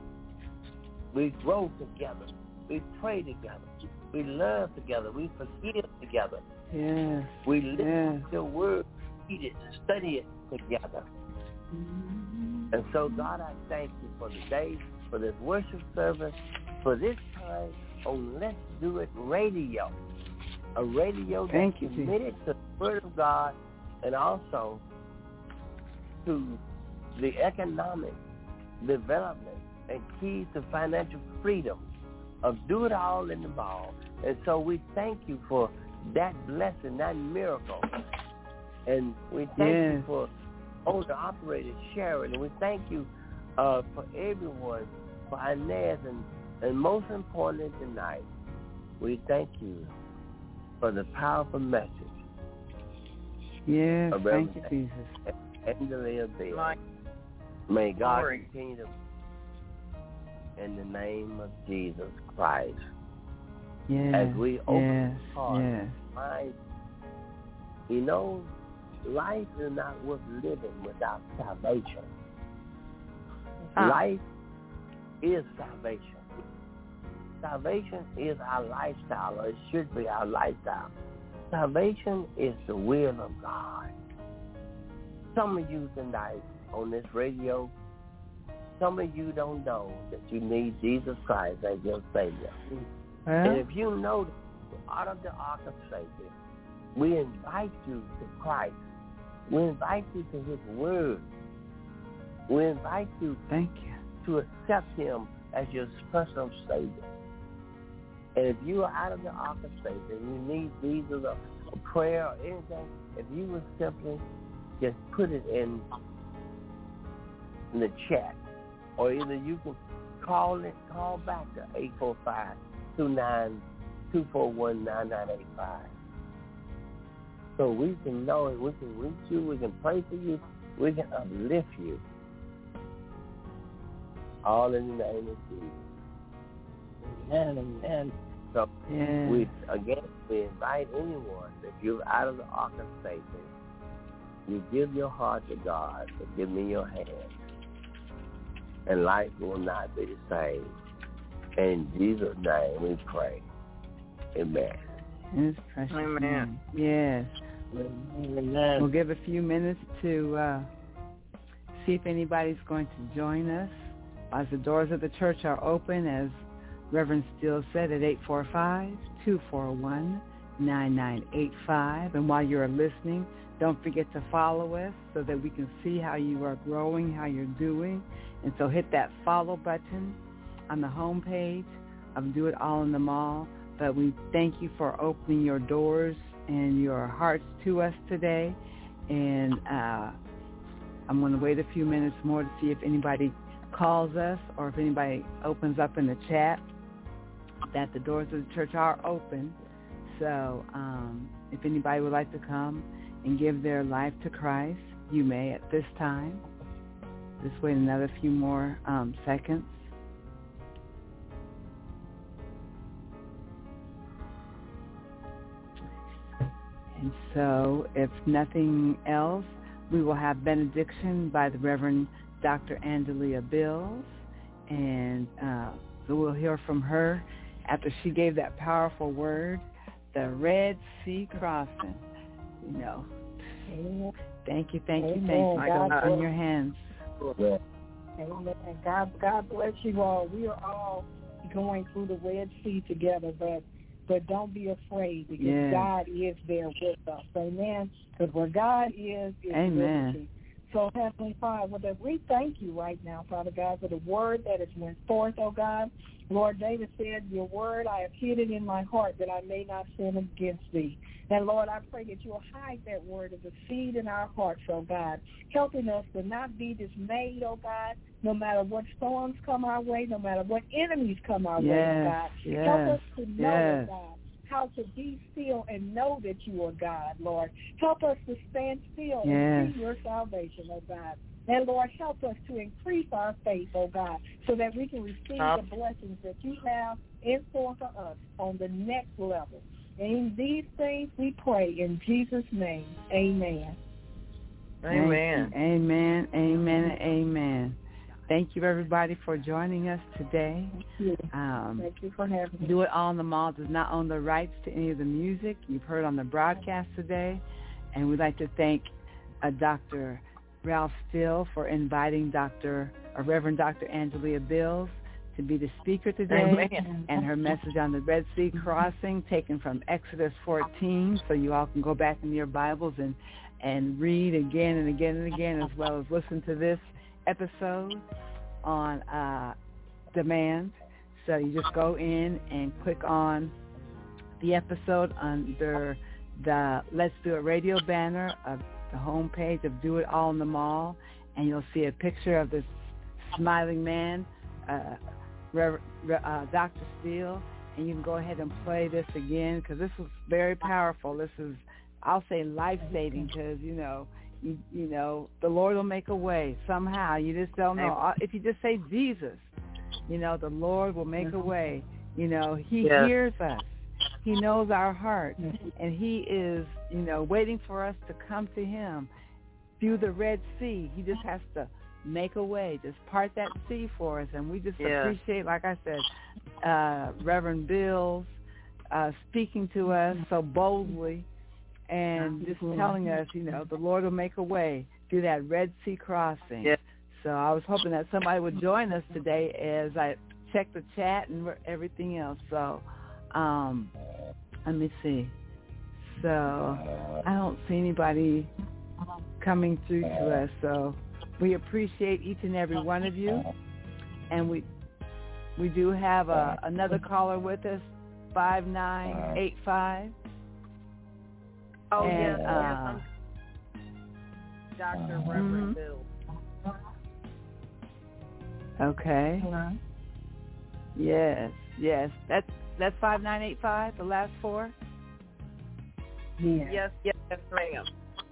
We grow together. We pray together. We love together. We forgive together. Yes. We listen yes. to your word, read it, study it together. And so, God, I thank you for the day, for this worship service, for this time on Let's Do It Radio. A radio that's committed to the Word of God and also to the economic development and keys to financial freedom of do it all in the ball. And so we thank you for that blessing, that miracle. And we thank yes. you for owner operator Sharon. And we thank you uh, for everyone, for Inez, and, and most importantly tonight, we thank you for the powerful message. Yes, thank you, Jesus. Angela Bell. May God Glory. continue to, in the name of Jesus Christ, yes, as we open yes, heart yes. and mind, you know, life is not worth living without salvation. Ah. Life is salvation. Salvation is our lifestyle, or it should be our lifestyle. Salvation is the will of God. Some of you tonight on this radio, some of you don't know that you need Jesus Christ as your Savior. Huh? And if you know that you're out of the ark of safety, we invite you to Christ. We invite you to His Word. We invite you, Thank you to accept Him as your personal Savior. And if you are out of the ark of safety and you need Jesus or a prayer or anything, if you would simply just put it in, in the chat, or either you can call it, call back to eight four five, two nine two four one, nine nine eight five. So we can know it, we can reach you, we can pray for you, we can uplift you. All in the name of Jesus. Amen, amen. So yeah. we again we invite anyone, if you're out of the ark of safety, you give your heart to God, so give me your hand. And life will not be the same. In Jesus' name we pray. Amen. In His precious Amen. name. Yes. Amen. We'll give a few minutes to uh, see if anybody's going to join us as the doors of the church are open, as Reverend Steele said, at eight four five, two four one, nine nine eight five. And while you're listening, don't forget to follow us so that we can see how you are growing, how you're doing. And so hit that follow button on the home page of Do It All in the Mall. But we thank you for opening your doors and your hearts to us today. And uh, I'm going to wait a few minutes more to see if anybody calls us or if anybody opens up in the chat that the doors of the church are open. So um, if anybody would like to come and give their life to Christ, you may at this time. Just wait another few more um, seconds. And so if nothing else, we will have benediction by the Reverend Doctor Angelia Bills, and uh, so we'll hear from her after she gave that powerful word, the Red Sea crossing. You know, thank you, thank you, thank you. God in your hands. Amen. God, God bless you all. We are all going through the Red Sea together, but but don't be afraid, because yes. God is there with us. Amen. Because where God is, is Amen. liberty. So, Heavenly Father, well, we thank you right now, Father God, for the word that has went forth, oh God. Lord, David said, your word, I have hid it in my heart that I may not sin against thee. And, Lord, I pray that you'll hide that word as a seed in our hearts, oh God, helping us to not be dismayed, oh God, no matter what storms come our way, no matter what enemies come our yes, way, oh God. Yes, Help us to know, yes. oh God, how to be still and know that you are God, Lord. Help us to stand still yes. and see your salvation, oh God. And, Lord, help us to increase our faith, oh God, so that we can receive um, the blessings that you have in store for us on the next level. In these things we pray in Jesus' name. Amen. Amen. Amen, amen, amen. thank you, everybody, for joining us today. Thank you. Um, Thank you for having me. Do It All in the Mall does not own the rights to any of the music you've heard on the broadcast today. And we'd like to thank uh, Doctor Ralph Still for inviting Doctor or Reverend Doctor Angelia Bills to be the speaker today. Amen. And her message on the Red Sea crossing taken from Exodus fourteen, so you all can go back in your Bibles and, and read again and again and again, as well as listen to this episode on uh, demand. So you just go in and click on the episode under the Let's Do It Radio banner of the homepage of Do It All in the Mall, and you'll see a picture of this smiling man, uh, Rever- uh, Doctor Steele, and you can go ahead and play this again because this is very powerful. This is, I'll say, life-saving because, you know, you, you know, the Lord will make a way somehow. You just don't know. If you just say Jesus, you know, the Lord will make a way. You know, he Yeah. hears us. He knows our heart, and he is, you know, waiting for us to come to him through the Red Sea. He just has to make a way, just part that sea for us, and we just Yeah. appreciate, like I said, uh, Reverend Bills uh, speaking to us so boldly and just telling us, you know, the Lord will make a way through that Red Sea crossing. Yeah. So I was hoping that somebody would join us today as I check the chat and everything else. So um, let me see. So I don't see anybody coming through to us. So we appreciate each and every one of you. And we we do have a, another caller with us, five nine eight five. Oh, And, yes, yes. uh, I'm Doctor Reverend mhm. Bill. Okay. Hello? Yes, yes. That's that's five nine eight five, the last four? Yeah. Yes, yes, yes, ma'am.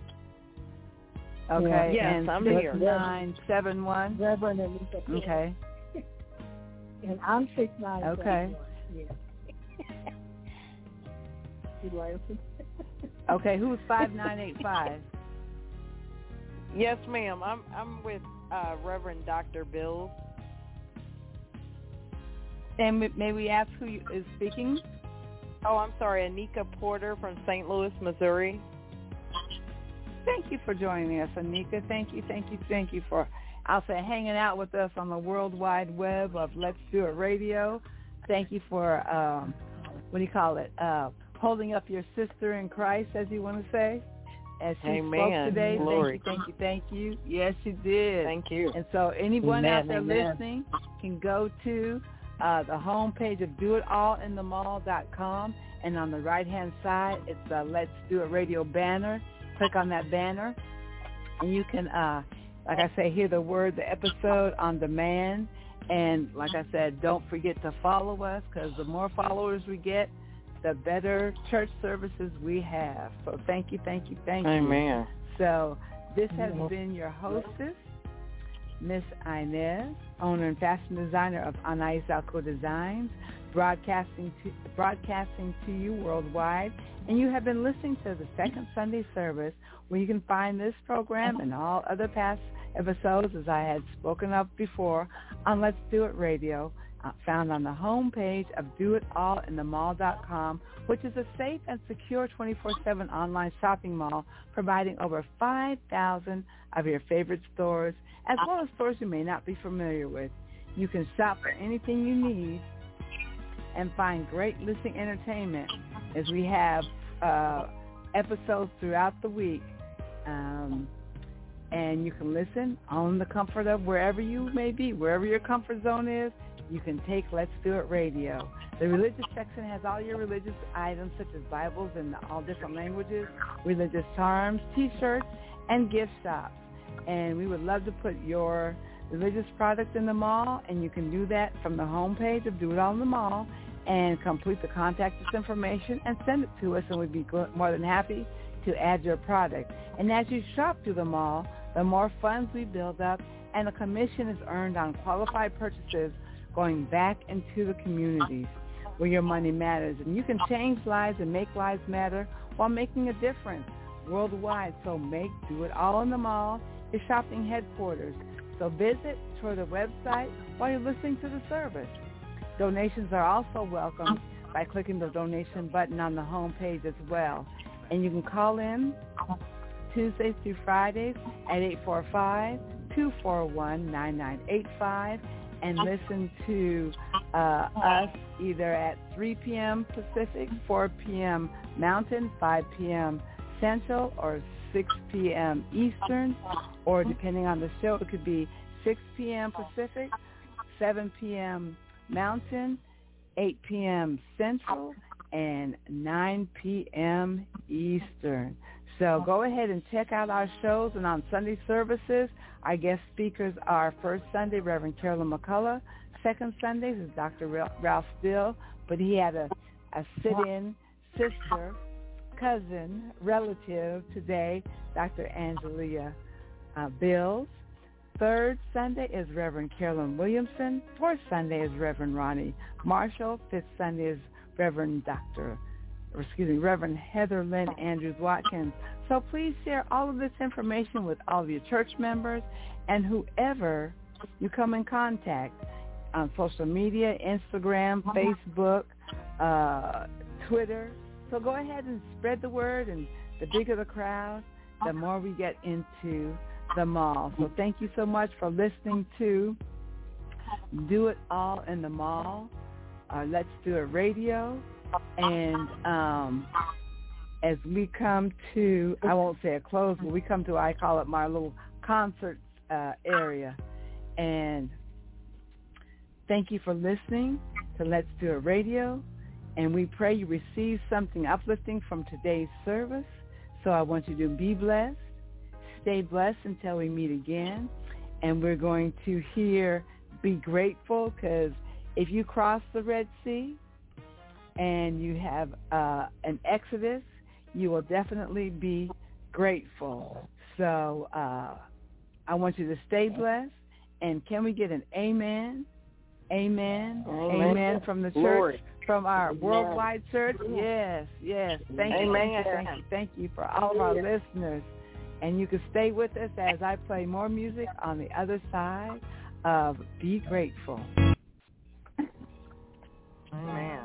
Okay. Yes, and I'm six here. nine seven one. Reverend Anita King. Okay. And I'm six nine. Okay. Yeah. You laughing? Okay, who's five nine eight five? Yes, ma'am. I'm I'm with uh, Reverend Doctor Bills. And m- may we ask who you- is speaking? Oh, I'm sorry, Anika Porter from Saint Louis, Missouri. Thank you for joining us, Anika. Thank you, thank you, thank you for, I'll say, hanging out with us on the World Wide Web of Let's Do It Radio. Thank you for, um, what do you call it, uh, holding up your sister in Christ, as you want to say, as she Amen. spoke today. Glory. Thank you, thank you, thank you. Yes, you did. Thank you. And so anyone Amen, out there amen. listening can go to uh, the homepage of do it all in the mall dot com, and on the right-hand side, it's the Let's Do It Radio banner. Click on that banner, and you can, uh, like I say, hear the word, the episode on demand. And like I said, don't forget to follow us, because the more followers we get, the better church services we have. So thank you, thank you, thank you. Amen. So this has been your hostess, Miss Inez, owner and fashion designer of Anais Alco Designs, broadcasting to, broadcasting to you worldwide. And you have been listening to the Second Sunday Service, where you can find this program and all other past episodes, as I had spoken of before, on Let's Do It Radio, uh, found on the homepage of do it all in the mall dot com, which is a safe and secure twenty-four seven online shopping mall providing over five thousand of your favorite stores, as well as stores you may not be familiar with. You can shop for anything you need and find great listening entertainment, as we have uh, episodes throughout the week. Um, and you can listen on the comfort of wherever you may be, wherever your comfort zone is. You can take Let's Do It Radio. The religious section has all your religious items, such as Bibles in all different languages, religious charms, T-shirts, and gift shops. And we would love to put your religious product in the mall, and you can do that from the homepage of Do It All in the Mall, and complete the contact us information and send it to us, and we'd be more than happy to add your product. And as you shop through the mall, the more funds we build up, and a commission is earned on qualified purchases going back into the communities where your money matters. And you can change lives and make lives matter while making a difference worldwide. So make Do It All in the Mall your shopping headquarters. So visit to the website while you're listening to the service. Donations are also welcome by clicking the donation button on the home page as well. And you can call in Tuesdays through Fridays at eight four five, two four one, nine nine eight five and listen to uh, us either at three p.m. Pacific, four p.m. Mountain, five p.m. Central, or six p.m. Eastern, or depending on the show, it could be six p.m. Pacific, seven p.m. Mountain, eight p.m. Central, and nine p.m. Eastern. So go ahead and check out our shows. And on Sunday services, our guest speakers are first Sunday, Reverend Carolyn McCullough. Second Sundays is Doctor Ralph Still, but he had a, a sit-in sister, cousin, relative today, Doctor Angelia uh, Bills. Third Sunday is Reverend Carolyn Williamson. Fourth Sunday is Reverend Ronnie Marshall. Fifth Sunday is Reverend Doctor or excuse me, Reverend Heather Lynn Andrews Watkins. So please share all of this information with all of your church members and whoever you come in contact on social media, Instagram, Facebook, uh, Twitter. So go ahead and spread the word, and the bigger the crowd, the more we get into the mall. So thank you so much for listening to Do It All in the Mall, uh, Let's Do It Radio. And um, as we come to, I won't say a close, but we come to, I call it my little concert uh, area. And thank you for listening to Let's Do It Radio. And we pray you receive something uplifting from today's service. So I want you to be blessed. Stay blessed until we meet again. And we're going to hear Be Grateful, because if you cross the Red Sea and you have uh, an Exodus, you will definitely be grateful. So uh, I want you to stay blessed. And can we get an amen? Amen. Amen, amen from the church, Lord. From our amen. Worldwide church. Yes, yes. Thank you, thank you, thank you, thank you for all of our listeners. And you can stay with us as I play more music on the other side of Be Grateful. Amen.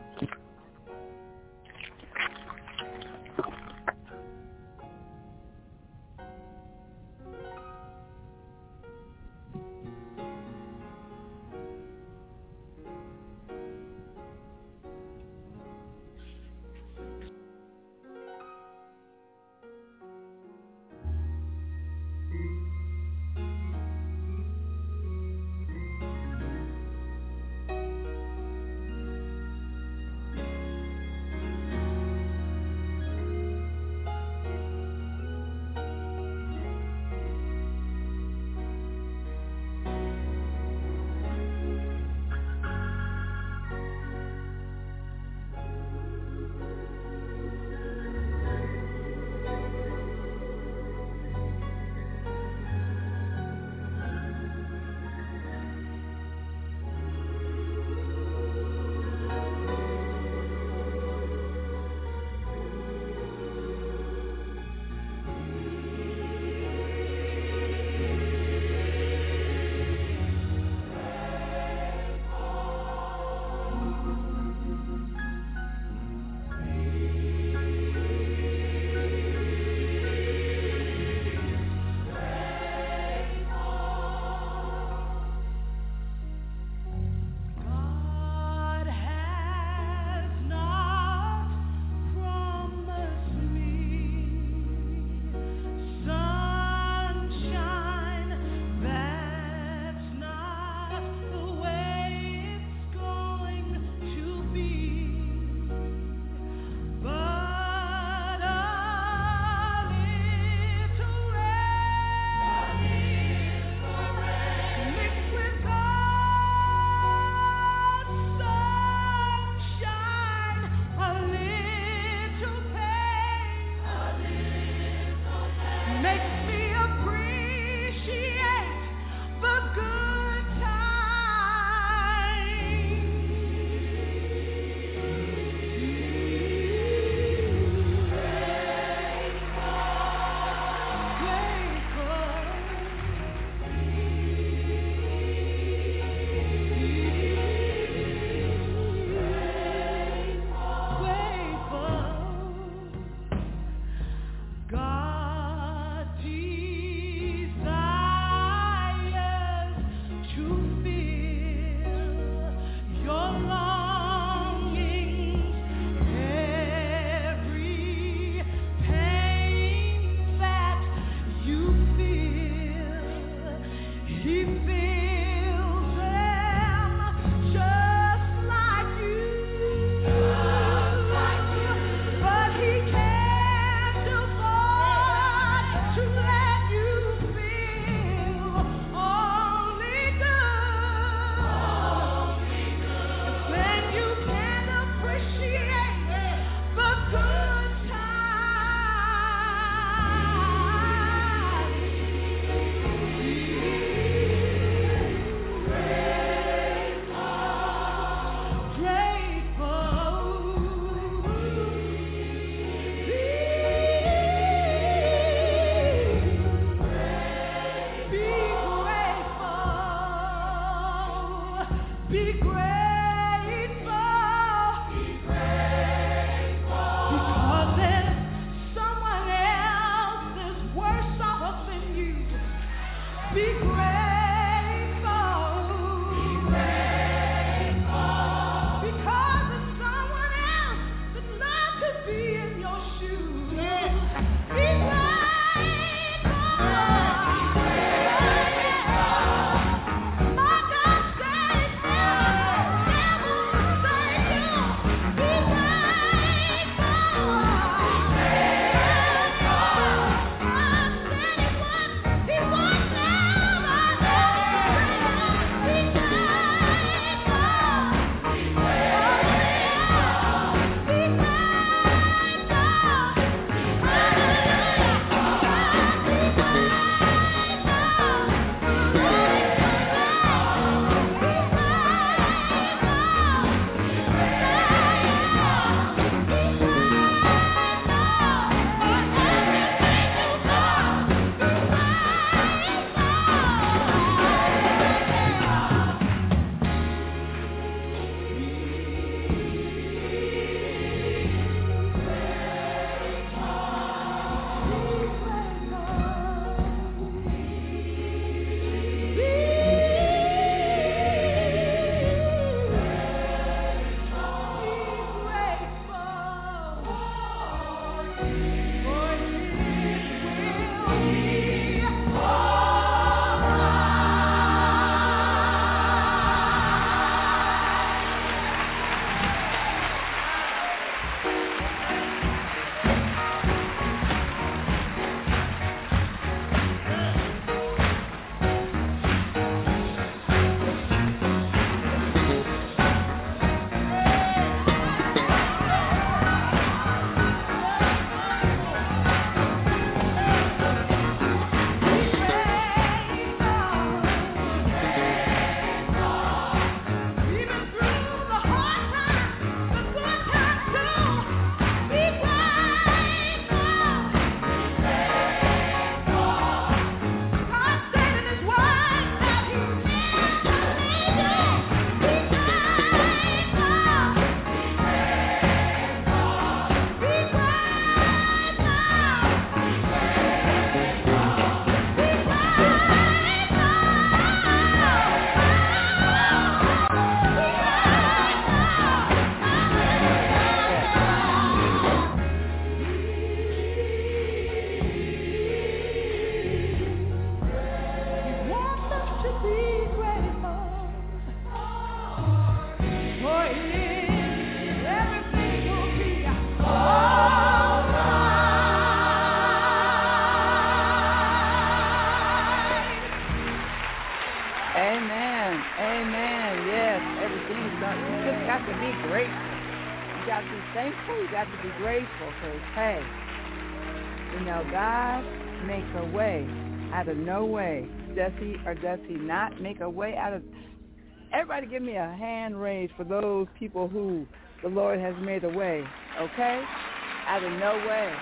thankful. You got to be grateful because, hey, you know, God makes a way out of no way. Does he or does he not make a way out of... Everybody give me a hand raise for those people who the Lord has made a way, okay? Out of no way.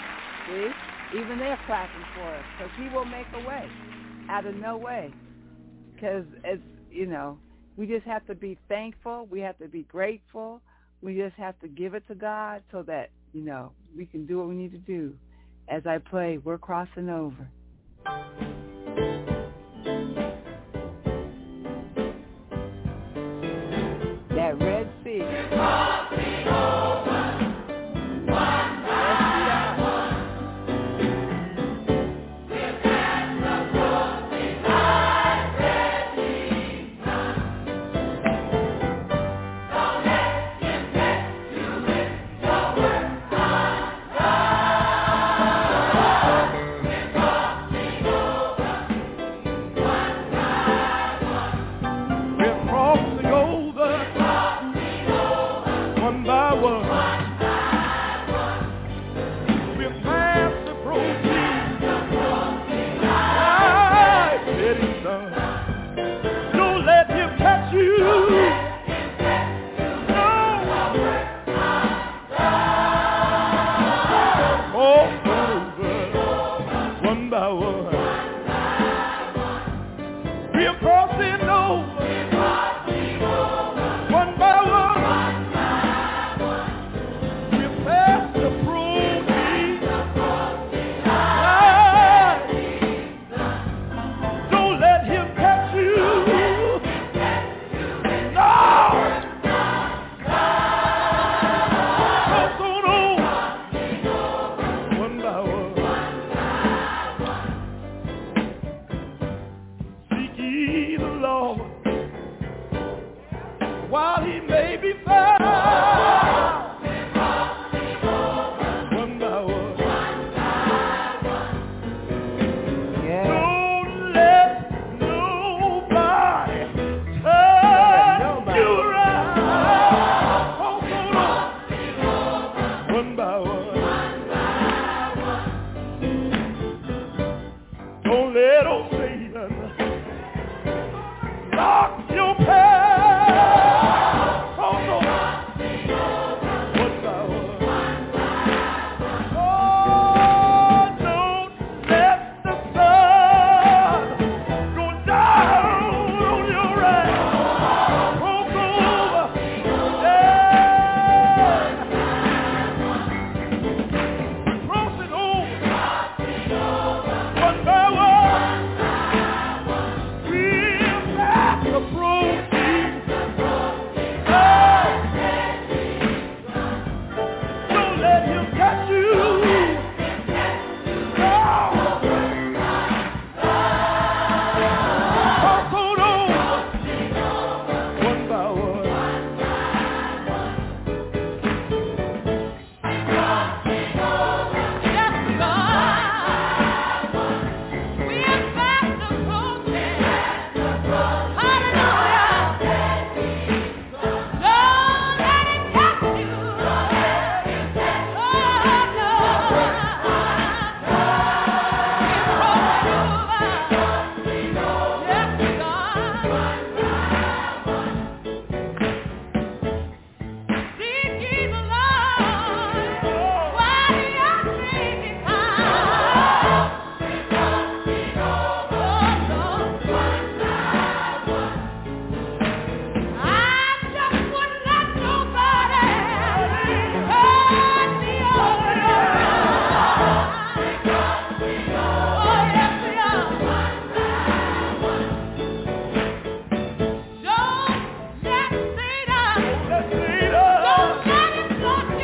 See? Even they're clapping for us because he will make a way out of no way. Because, it's, you know, we just have to be thankful. We have to be grateful. We just have to give it to God so that, you know, we can do what we need to do. As I play, We're Crossing Over. That Red Sea. We're crossing over. One by one. We're past the crossing already done. Don't let him get you with your work undone. We're crossing over. One by one. We're crossing over. while he may be found. One by one. Yeah. Don't let nobody turn Nobody. you around. Oh, one by one. Don't let old Satan lock your path. Oh, no. One by one. Oh, don't let the sun go down on your wrath. Cross over. Yeah. Cross it over. One by one. We're back approaching. Oh. Don't let him catch you. Oh. Cross on over. One by one. Let's lead us.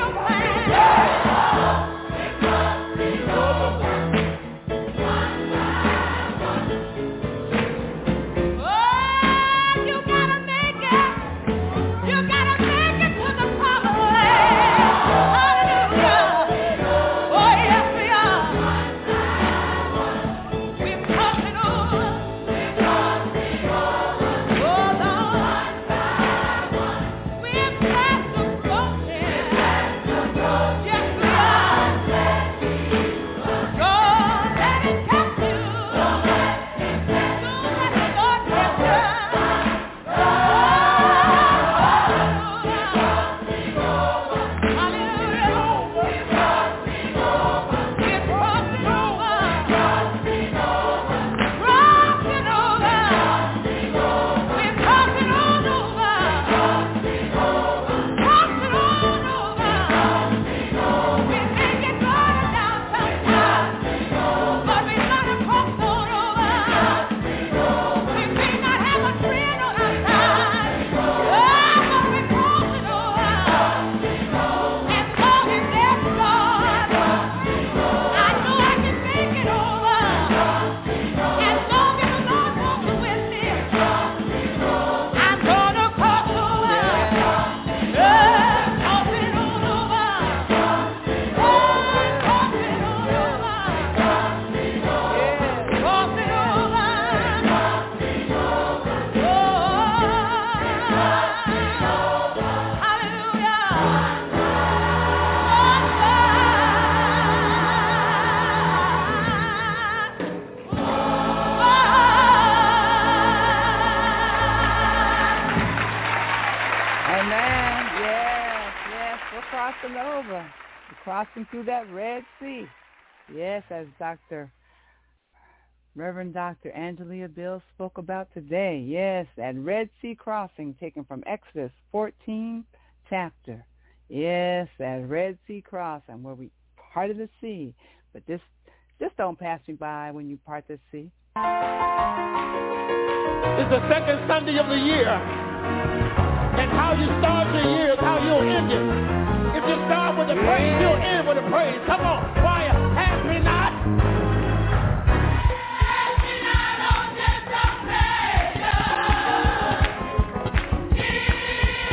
crossing over, crossing through that Red Sea. Yes, as Doctor Reverend Doctor Angelia Bill spoke about today. Yes, that Red Sea crossing taken from Exodus fourteen chapter. Yes, that Red Sea crossing where we parted the sea. But this, just don't pass me by when you part the sea. It's the second Sunday of the year. And how you start your year is how you'll end it. If you start with a praise, you'll end with a praise. Come on, choir, pass me not. Pass me not on just a praise.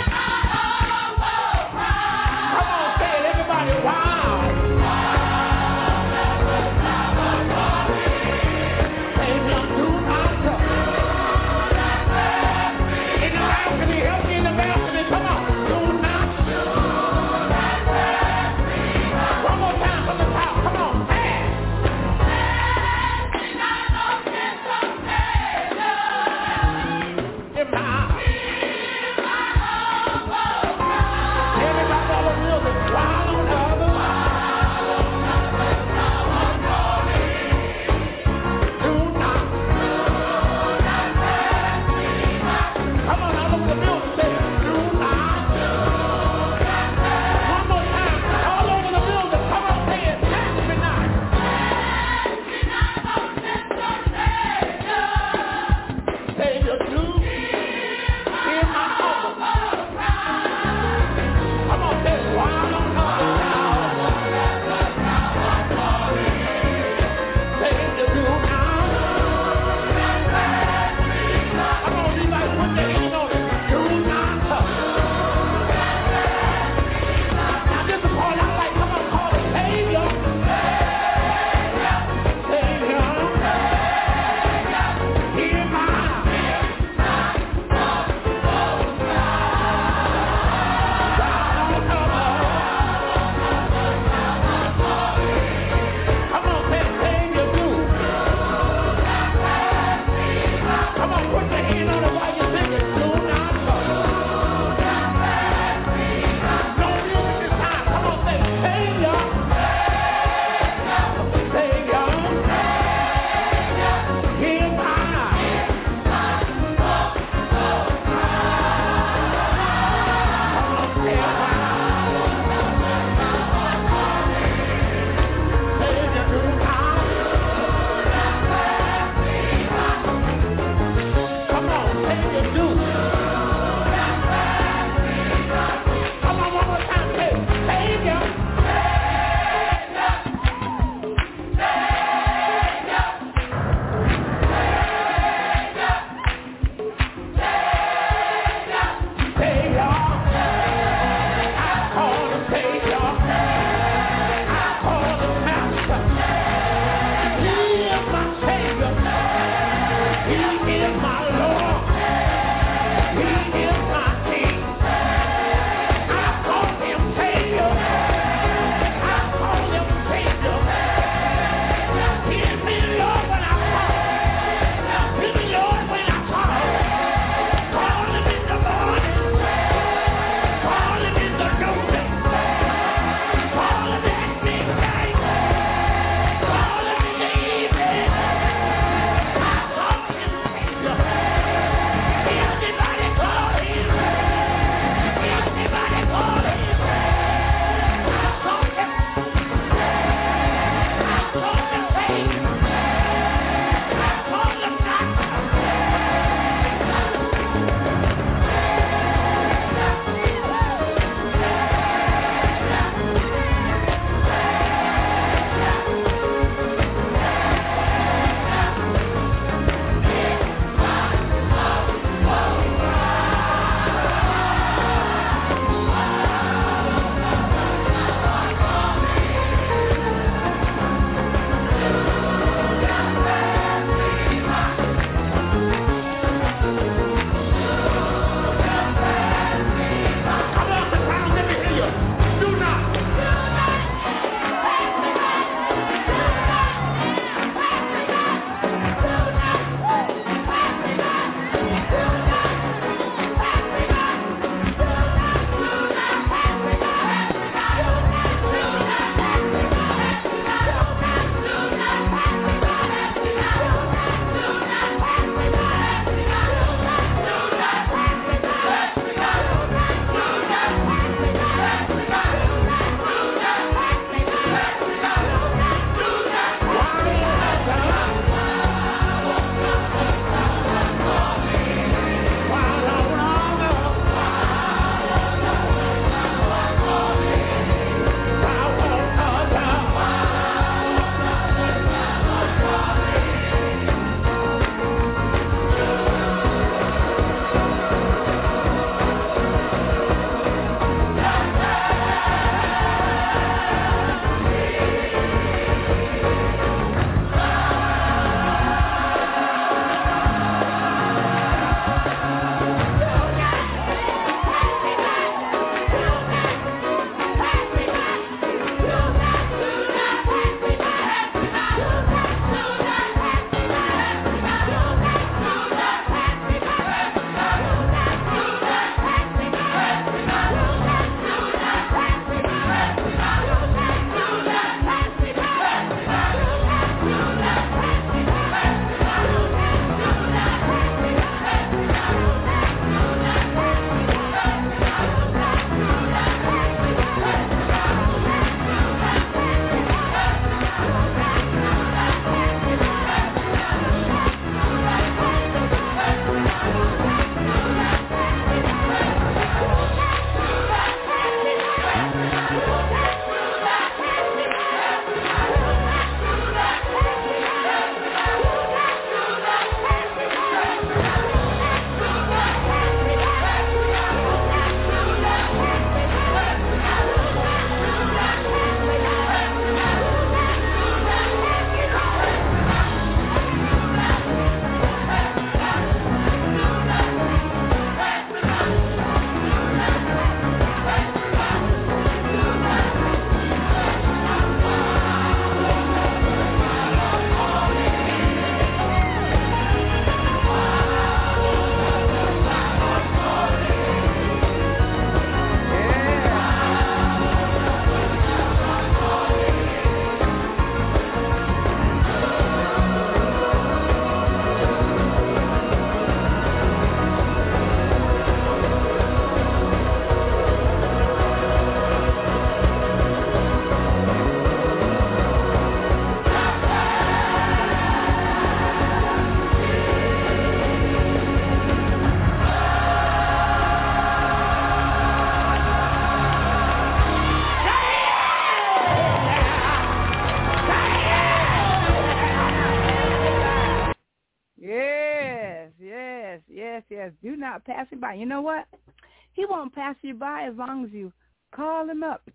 not passing by. You know what? He won't pass you by as long as you call him up.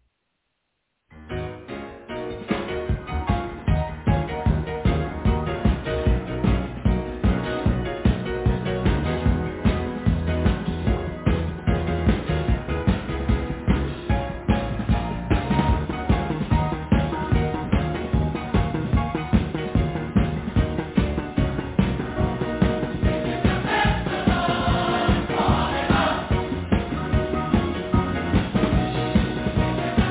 Thank you.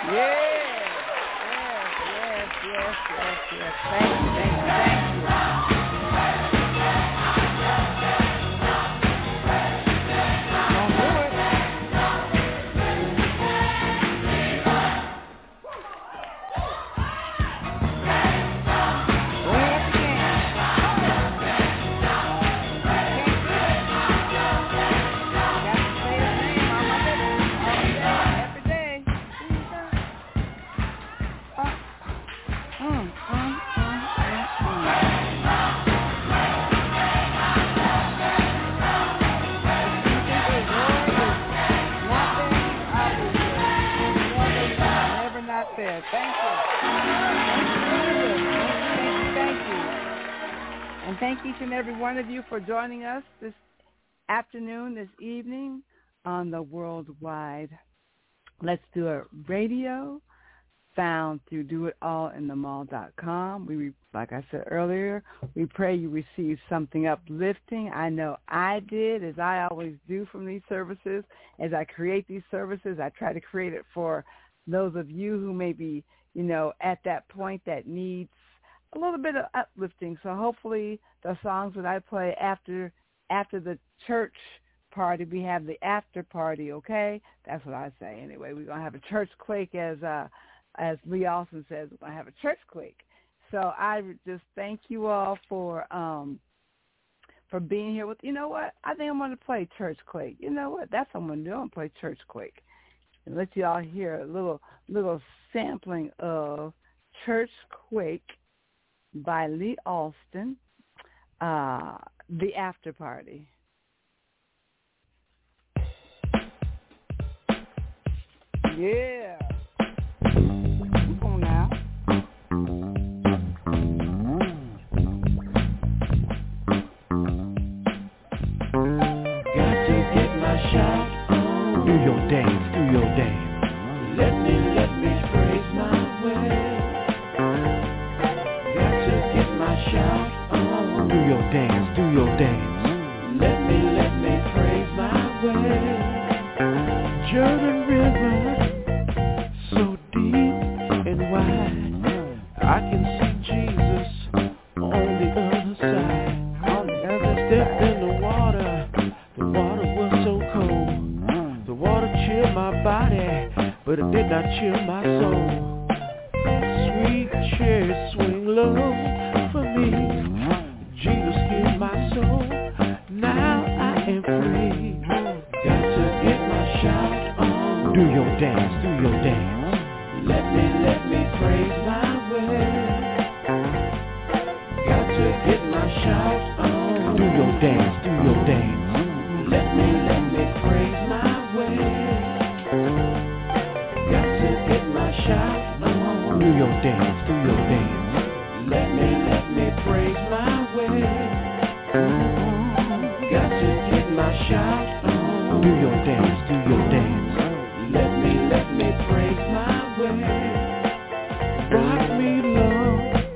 Yes, yes, yes, yes, yes. Thank you, thank you, thank you. Don't do it. Go ahead again. Thank you. Thank you, thank you. And thank each and every one of you for joining us this afternoon, this evening on the Worldwide Let's Do It Radio, found through do it all in the mall dot com. We, like I said earlier, we pray you receive something uplifting. I know I did, as I always do from these services. As I create these services, I try to create it for those of you who may be, you know, at that point that needs a little bit of uplifting. So hopefully the songs that I play after after the church party, we have the after party, okay? That's what I say. Anyway, we're going to have a church quake, as uh, as Lee Austin says, we're going to have a church quake. So I just thank you all for um, for being here with, you know what? I think I'm going to play church quake. You know what? That's what I'm going to do. I'm going to play church quake. And let you all hear a little little sampling of Church Quake by Lee Austin, uh, the after party. Yeah. Come on now. Got to get my shot on. Do your dance, do your dance. Let me, let me praise my way. Got to get my shout on. Do your dance, do your dance. Let me, let me praise my way. Jordan River, so deep and wide, I can see Jesus on the other side. As I stepped in the water, the water was so cold. The water chilled my body, but it did not chill my soul. Sweet chairs swing low for me. Jesus healed my soul. Now I am free. Got to get my shout on. Do your dance, do your dance. Let me, let me praise my way. Got to get my shout on. Do your dance, do your dance. Let me, let me praise my way. Got to get my shout on. Do your dance, do your dance. Let me, let me praise my way. Got to get my shout on. Do your dance, do your dance. Let me, let me praise my way. Rock me low,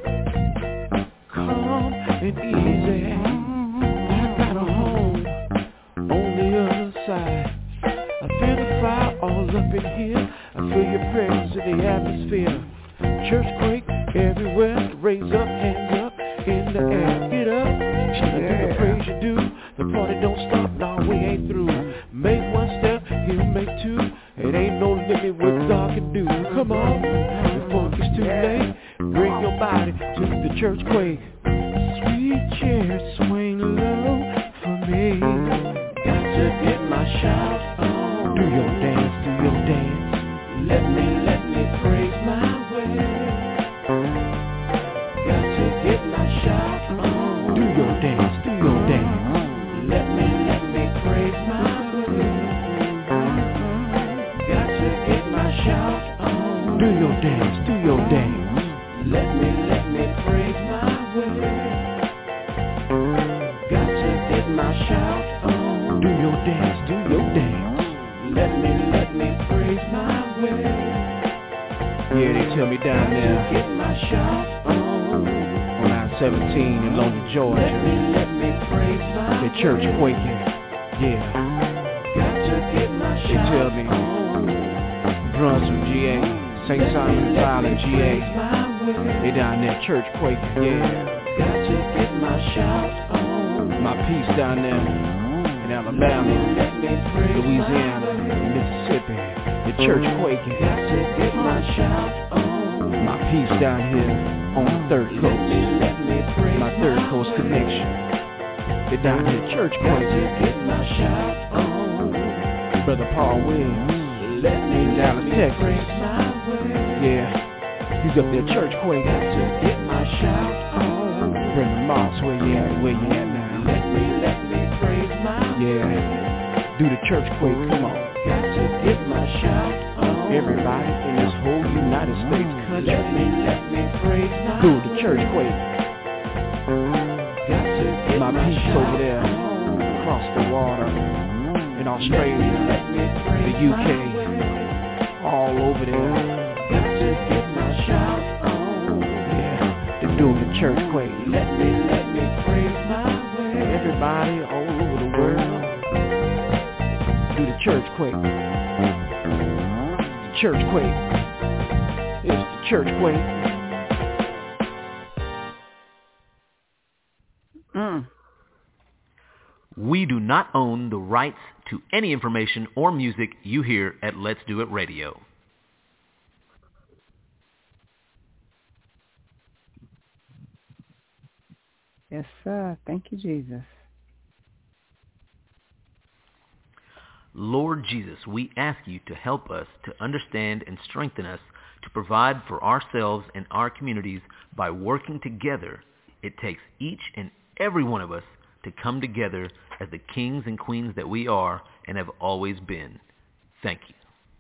calm and easy. I got a home on the other side. I feel the fire all up in here. I feel your presence in the atmosphere. Church quake everywhere. Raise up, hands up in the air. Get up, shout out to the praise you do. The party don't stop, nah, we ain't through. Make one step, he'll make two. It ain't no limit what God can do. Come on, before it's too late. Bring your body to the church quake. Sweet chairs swing low for me. Got to get my shout on. Do your dance, do your dance. Let me, let me praise my way. Got to get my shout on. Do your dance, do your dance. Let me, let me praise my way. Got to get my shout on. Do your dance, do your dance. Let me, let me praise my way. Got to get my shout on. Do your dance, do your dance. Let me, let me praise my way. Yeah, they tell me down there. Get my shout on. On I seventeen in London, Georgia. Let me, let me praise my the church quaking. Yeah. Got to get my shout on. They tell me Brunswick, G A, Saint Simon Island, G A. They down there, church quake, yeah. Got to get my shout on. My peace down there in Alabama, Louisiana, Mississippi. The church quaking. Got to get my shout on. My peace down here on the third coast. My third coast connection. They're down here, church quaking. Get my shout on. Brother Paul Williams, in Dallas, Texas. Yeah, he's up there, church quaking. Got to get my shout on. Brenda Moss, where you at? Where you at now? Let me, let me praise my yeah. Do the church quake, come on. Got to get my shout on. Everybody in this whole United States country. Let me, let me praise my do the church quake. Got to get my peace over there across the water in Australia, the U K, all over there. Got to get my shout on. Doing the church quake. Let me, let me praise my way. Everybody all over the world do the church quake. The church quake. It's the church quake. Mm. We do not own the rights to any information or music you hear at Let's Do It Radio. Yes, sir. Thank you, Jesus. Lord Jesus, we ask you to help us to understand and strengthen us to provide for ourselves and our communities by working together. It takes each and every one of us to come together as the kings and queens that we are and have always been. Thank you.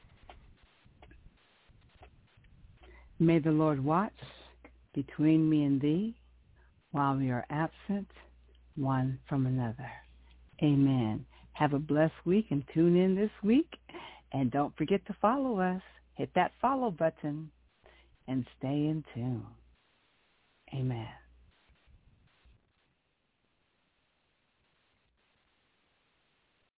May the Lord watch between me and thee while we are absent one from another. Amen. Have a blessed week and tune in this week. And don't forget to follow us. Hit that follow button and stay in tune. Amen.